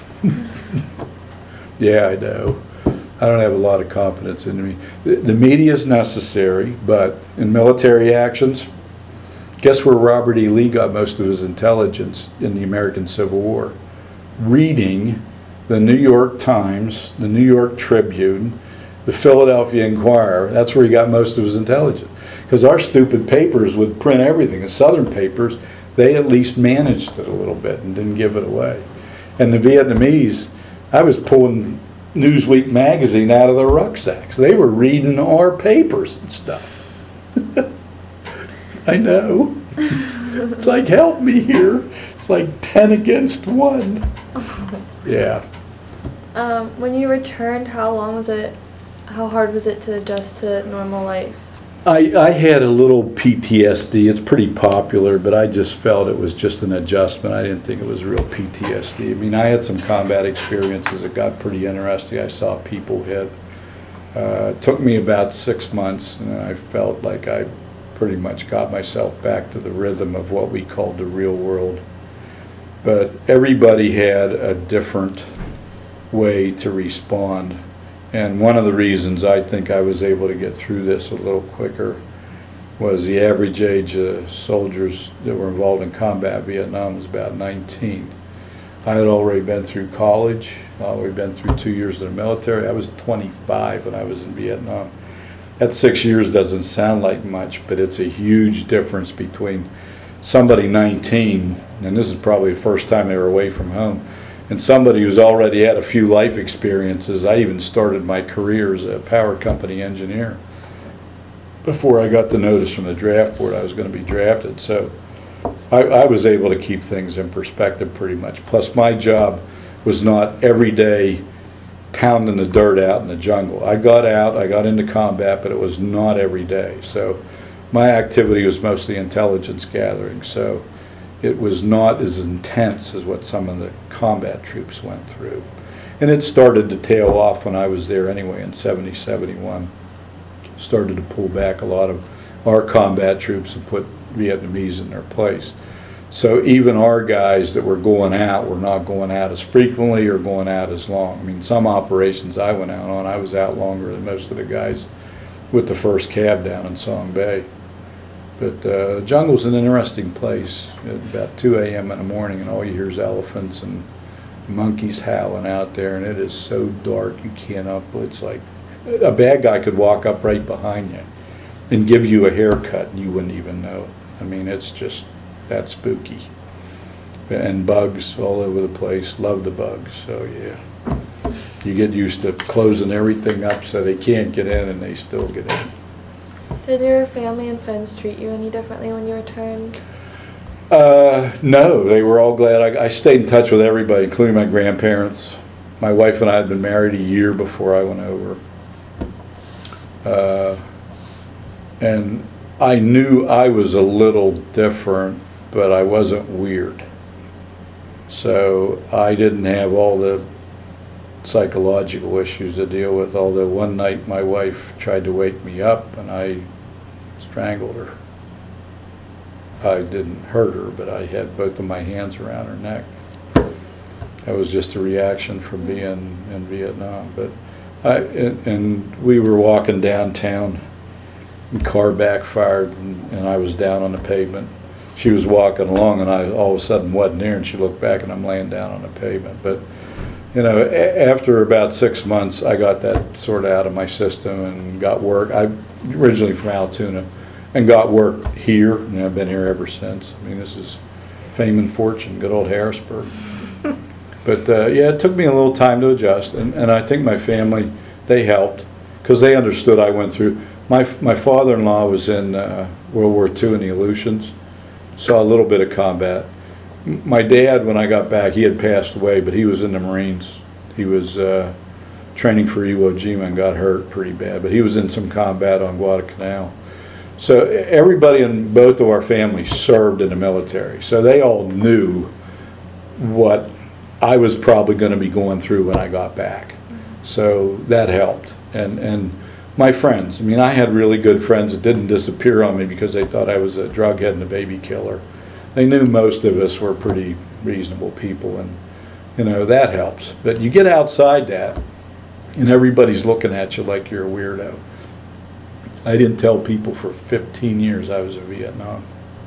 Yeah, I know. I don't have a lot of confidence in me. The, the media is necessary, but in military actions, guess where Robert E. Lee got most of his intelligence in the American Civil War? Reading the New York Times, the New York Tribune, the Philadelphia Inquirer. That's where he got most of his intelligence. Because our stupid papers would print everything. The Southern papers, they at least managed it a little bit and didn't give it away. And the Vietnamese, I was pulling Newsweek magazine out of their rucksacks. They were reading our papers and stuff. I know. It's like, help me here. It's like ten against one. Yeah. Um, when you returned, how long was it, how hard was it to adjust to normal life? I, I had a little P T S D. It's pretty popular, but I just felt it was just an adjustment. I didn't think it was real P T S D. I mean, I had some combat experiences that got pretty interesting. I saw people hit. Uh, it took me about six months, and I felt like I pretty much got myself back to the rhythm of what we called the real world. But everybody had a different way to respond. And one of the reasons I think I was able to get through this a little quicker was the average age of soldiers that were involved in combat in Vietnam was about nineteen. I had already been through college, I'd already been through two years in the military. I was twenty-five when I was in Vietnam. That six years doesn't sound like much, but it's a huge difference between somebody nineteen, and this is probably the first time they were away from home, and somebody who's already had a few life experiences. I even started my career as a power company engineer before I got the notice from the draft board I was going to be drafted. So I, I was able to keep things in perspective pretty much. Plus my job was not every day pounding the dirt out in the jungle. I got out, I got into combat, but it was not every day. So my activity was mostly intelligence gathering. So it was not as intense as what some of the combat troops went through. And it started to tail off when I was there anyway in seventy, seventy-one. Started to pull back a lot of our combat troops and put Vietnamese in their place. So even our guys that were going out were not going out as frequently or going out as long. I mean, some operations I went out on, I was out longer than most of the guys with the first cab down in Song Bay. But uh, the jungle's an interesting place. At about two A M in the morning, and all you hear is elephants and monkeys howling out there, and it is so dark you cannot, it's like a bad guy could walk up right behind you and give you a haircut and you wouldn't even know. I mean, it's just that spooky. And bugs all over the place. Love the bugs. So yeah, you get used to closing everything up so they can't get in and they still get in. Did your family and friends treat you any differently when you returned? Uh, no, they were all glad. I, I stayed in touch with everybody, including my grandparents. My wife and I had been married a year before I went over. Uh, and I knew I was a little different, but I wasn't weird. So I didn't have all the psychological issues to deal with, although one night my wife tried to wake me up and I strangled her. I didn't hurt her, but I had both of my hands around her neck. That was just a reaction from being in Vietnam. But I, and, and we were walking downtown, and car backfired, and, and I was down on the pavement. She was walking along, and I all of a sudden wasn't there, and she looked back, and I'm laying down on the pavement. But, you know, a- after about six months, I got that sort of out of my system and got work. I'm originally from Altoona, and got work here, and I've been here ever since. I mean, this is fame and fortune, good old Harrisburg. But, uh, yeah, it took me a little time to adjust, and, and I think my family, they helped, because they understood I went through. My my father-in-law was in uh, World War Two in the Aleutians, saw a little bit of combat. M- My dad, when I got back, he had passed away, but he was in the Marines. He was uh, training for Iwo Jima and got hurt pretty bad, but he was in some combat on Guadalcanal. So e- everybody in both of our families served in the military, so they all knew what I was probably going to be going through when I got back. So that helped. And and my friends, I mean, I had really good friends that didn't disappear on me because they thought I was a drug head and a baby killer. They knew most of us were pretty reasonable people, and, you know, that helps. But you get outside that, and everybody's looking at you like you're a weirdo. I didn't tell people for fifteen years I was in Vietnam.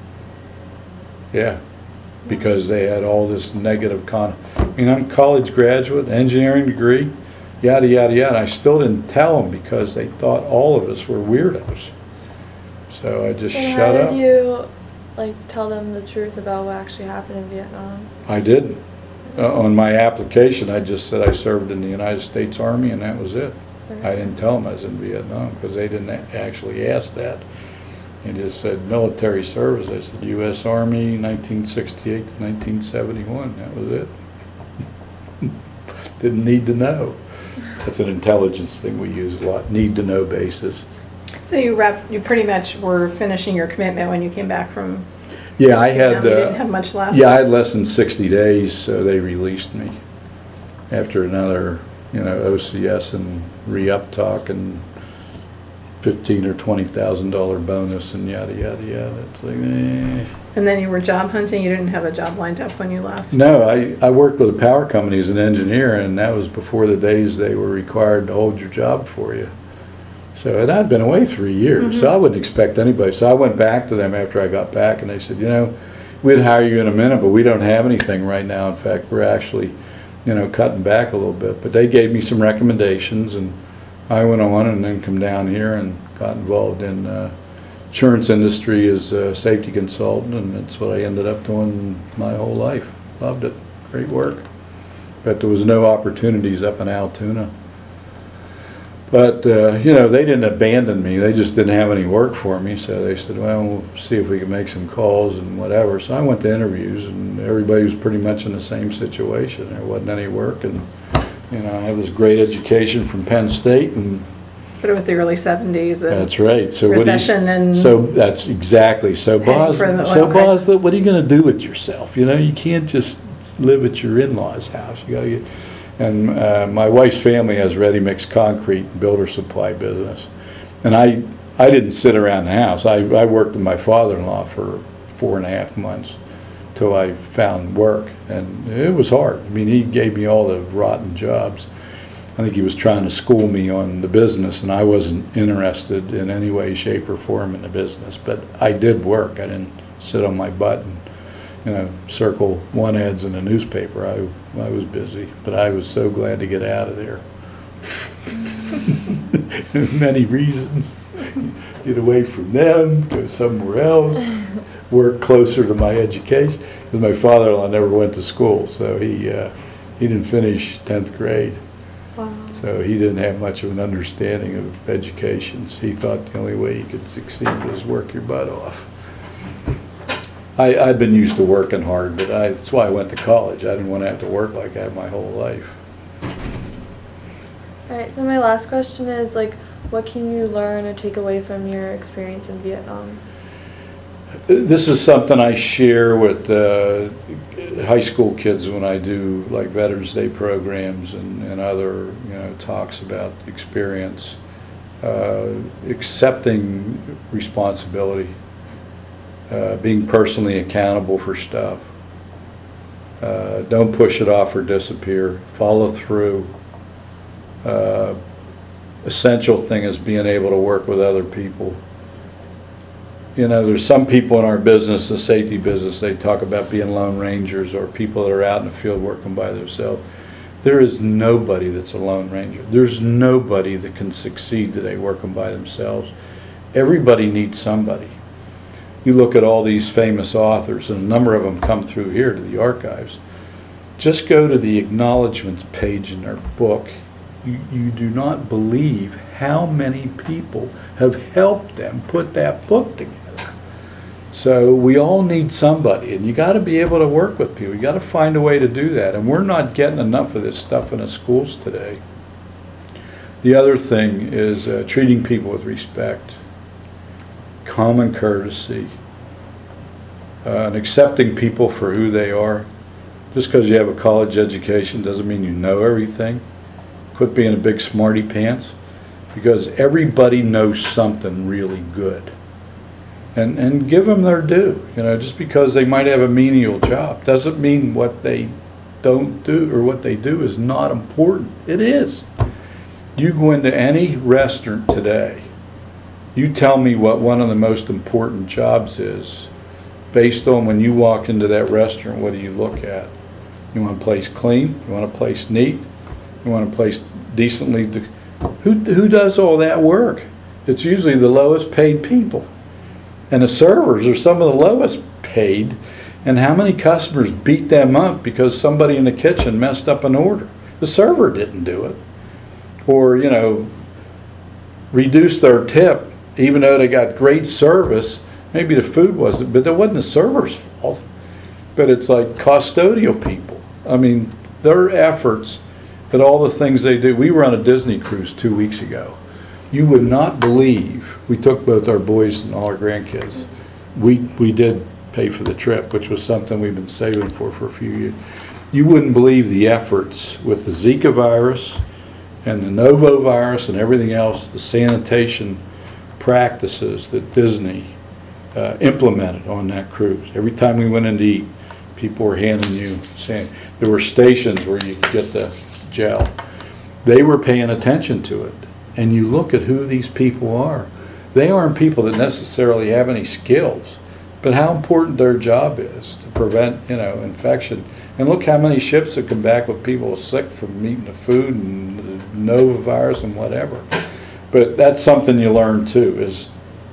Yeah, because they had all this negative con. I mean, I'm a college graduate, engineering degree, yada, yada, yada. I still didn't tell them because they thought all of us were weirdos. So I just And shut how up. did you, like, tell them the truth about what actually happened in Vietnam? I didn't. Uh, on my application, I just said I served in the United States Army, and that was it. I didn't tell them I was in Vietnam because they didn't a- actually ask that. They just said military service. I said U S Army, nineteen sixty-eight to nineteen seventy-one. That was it. Didn't need to know. That's an intelligence thing we use a lot, need to know basis. So you wrapped, you pretty much were finishing your commitment when you came back from Yeah, I Vietnam. had. You uh, didn't have much left? Yeah, I had less than sixty days, so they released me after another, you know, O C S and re-up talk and fifteen or twenty thousand dollar bonus and yada yada yada. It's like, eh. And then you were job hunting, you didn't have a job lined up when you left? No, I, I worked with a power company as an engineer, and that was before the days they were required to hold your job for you. So, and I'd been away three years, so I wouldn't expect anybody. So I went back to them after I got back, and they said, you know, we'd hire you in a minute, but we don't have anything right now. In fact, we're actually, you know, cutting back a little bit. But they gave me some recommendations, and I went on and then come down here and got involved in uh, insurance industry as a safety consultant, and that's what I ended up doing my whole life. Loved it. Great work. But there was no opportunities up in Altoona. But, uh, you know, they didn't abandon me. They just didn't have any work for me. So they said, well, we'll see if we can make some calls and whatever. So I went to interviews, and everybody was pretty much in the same situation. There wasn't any work. And, you know, I had this great education from Penn State. And But it was the early seventies and that's right. So what do you- recession and So that's exactly. So heading Boz, for the so oil Boz, crisis. what are you going to do with yourself? You know, you can't just live at your in-laws' house. You got to get. And uh, my wife's family has ready mix concrete and builder supply business, and I I didn't sit around the house. I I worked with my father-in-law for four and a half months till I found work, and it was hard. I mean, he gave me all the rotten jobs. I think he was trying to school me on the business, and I wasn't interested in any way, shape, or form in the business. But I did work. I didn't sit on my butt and, you know, circle one ads in the newspaper. I I was busy, but I was so glad to get out of there. Many reasons. Get away from them, go somewhere else, work closer to my education. Because my father-in-law never went to school, so he uh, he didn't finish tenth grade. Wow. So he didn't have much of an understanding of education. So he thought the only way he could succeed was work your butt off. I, I'd been used to working hard, but I, that's why I went to college. I didn't want to have to work like that my whole life. All right, so my last question is, like, what can you learn or take away from your experience in Vietnam? This is something I share with uh, high school kids when I do like Veterans Day programs and, and other, you know, talks about experience. Uh, accepting responsibility, uh, being personally accountable for stuff. Uh, don't push it off or disappear. Follow through. Uh, essential thing is being able to work with other people. You know, there's some people in our business, the safety business, they talk about being lone rangers or people that are out in the field working by themselves. There is nobody that's a lone ranger. There's nobody that can succeed today working by themselves. Everybody needs somebody. You look at all these famous authors, and a number of them come through here to the archives. Just go to the acknowledgments page in their book. You, you do not believe how many people have helped them put that book together. So we all need somebody, and you got to be able to work with people. You got to find a way to do that, and we're not getting enough of this stuff in the schools today. The other thing is uh, treating people with respect, common courtesy, uh, and accepting people for who they are. Just because you have a college education doesn't mean you know everything. Quit being a big smarty pants, because everybody knows something really good. And and give them their due. You know, just because they might have a menial job doesn't mean what they don't do or what they do is not important. It is. You go into any restaurant today, you tell me what one of the most important jobs is. Based on when you walk into that restaurant, what do you look at? You want a place clean? You want a place neat? You want a place decently? De- who who does all that work? It's usually the lowest paid people. And the servers are some of the lowest paid. And how many customers beat them up because somebody in the kitchen messed up an order? The server didn't do it. Or, you know, reduce their tip even though they got great service. Maybe the food wasn't, but that wasn't the server's fault. But it's like custodial people. I mean, their efforts at all the things they do. We were on a Disney cruise two weeks ago. You would not believe, we took both our boys and all our grandkids. We we did pay for the trip, which was something we've been saving for for a few years. You wouldn't believe the efforts with the Zika virus and the Novo virus and everything else, the sanitation practices that Disney uh, implemented on that cruise. Every time we went in to eat, people were handing you sand. There were stations where you could get the gel. They were paying attention to it. And you look at who these people are. They aren't people that necessarily have any skills, but how important their job is to prevent, you know, infection. And look how many ships have come back with people sick from eating the food and the Nova virus and whatever. But that's something you learn too, is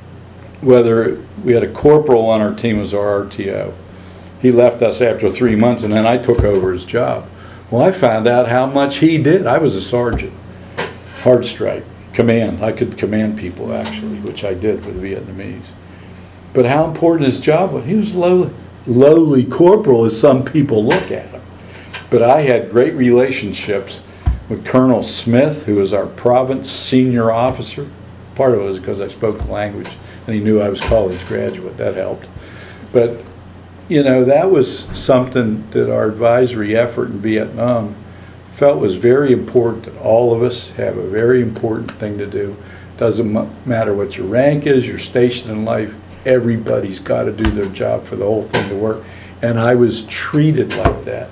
whether we had a corporal on our team as our R T O. He left us after three months and then I took over his job. Well, I found out how much he did. I was a sergeant, hard strike. Command. I could command people, actually, which I did with Vietnamese. But how important his job was. He was low, lowly corporal as some people look at him. But I had great relationships with Colonel Smith, who was our province senior officer. Part of it was because I spoke the language and he knew I was a college graduate. That helped. But, you know, that was something that our advisory effort in Vietnam felt was very important, that all of us have a very important thing to do. Doesn't m- matter what your rank is, your station in life, everybody's got to do their job for the whole thing to work. And I was treated like that.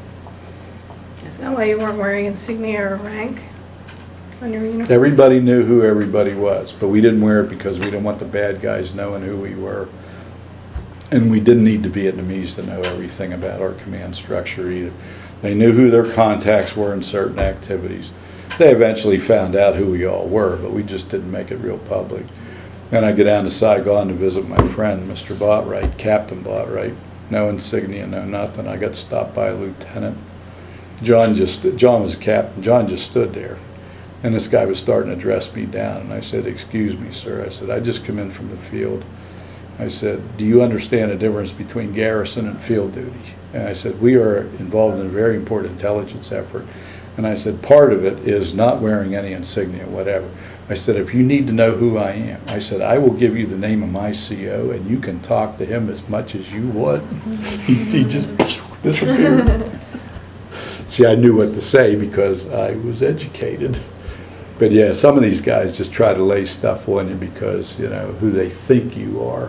Is that why you weren't wearing insignia or rank on your uniform? Everybody knew who everybody was, but we didn't wear it because we didn't want the bad guys knowing who we were. And we didn't need the Vietnamese to know everything about our command structure either. They knew who their contacts were in certain activities. They eventually found out who we all were, but we just didn't make it real public. Then I go down to Saigon to visit my friend, Mister Botwright, Captain Botwright. No insignia, no nothing. I got stopped by a lieutenant. John just, John was a captain. John just stood there. And this guy was starting to dress me down. And I said, excuse me, sir. I said, I just come in from the field. I said, do you understand the difference between garrison and field duty? And I said, we are involved in a very important intelligence effort. And I said, part of it is not wearing any insignia, whatever. I said, if you need to know who I am, I said, I will give you the name of my C O and you can talk to him as much as you want. he, he just disappeared. See, I knew what to say because I was educated. But yeah, some of these guys just try to lay stuff on you because, you know, who they think you are.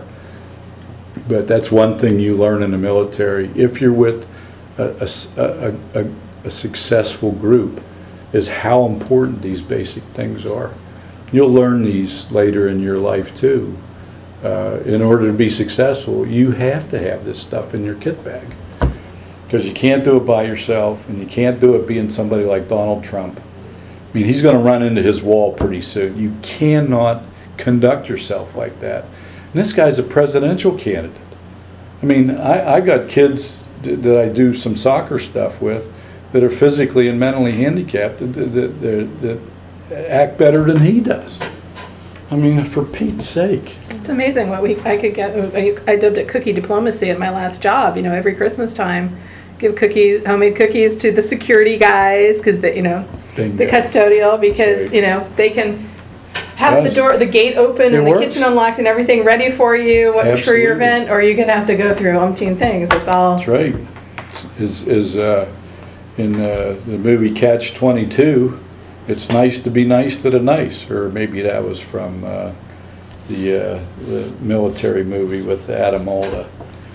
But that's one thing you learn in the military. If you're with a, a, a, a, a successful group, is how important these basic things are. You'll learn these later in your life too. Uh, in order to be successful, you have to have this stuff in your kit bag. Because you can't do it by yourself, and you can't do it being somebody like Donald Trump. I mean, he's going to run into his wall pretty soon. You cannot conduct yourself like that. And this guy's a presidential candidate. I mean, I, I got kids that I do some soccer stuff with that are physically and mentally handicapped that, that, that, that act better than he does. I mean, for Pete's sake. It's amazing what we I could get. I, I dubbed it cookie diplomacy at my last job. You know, every Christmas time, give cookies, homemade cookies to the security guys because the you know Bingo. the custodial because Right. you know they can have Yes. the door, the gate open It and the works. kitchen unlocked and everything ready for you what, for your Absolutely. event, or you're gonna have to go through umpteen things. It's all That's right. Is is uh, in uh, the movie Catch twenty-two, it's nice to be nice to the nice, or maybe that was from uh, the uh, the military movie with Adam Alda,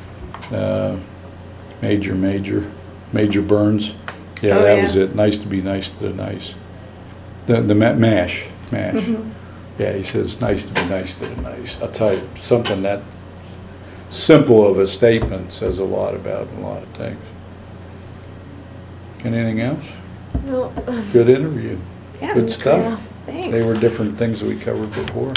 uh, Major Major Major Burns. Yeah, Oh, that yeah. was it. Nice to be nice to the nice. The the ma- mash mash. Mhm. Yeah, he says nice to be nice to the nice. I'll tell you, something that simple of a statement says a lot about a lot of things. Anything else? No. Good interview. yeah. Good stuff. Yeah. Thanks. They were different things that we covered before.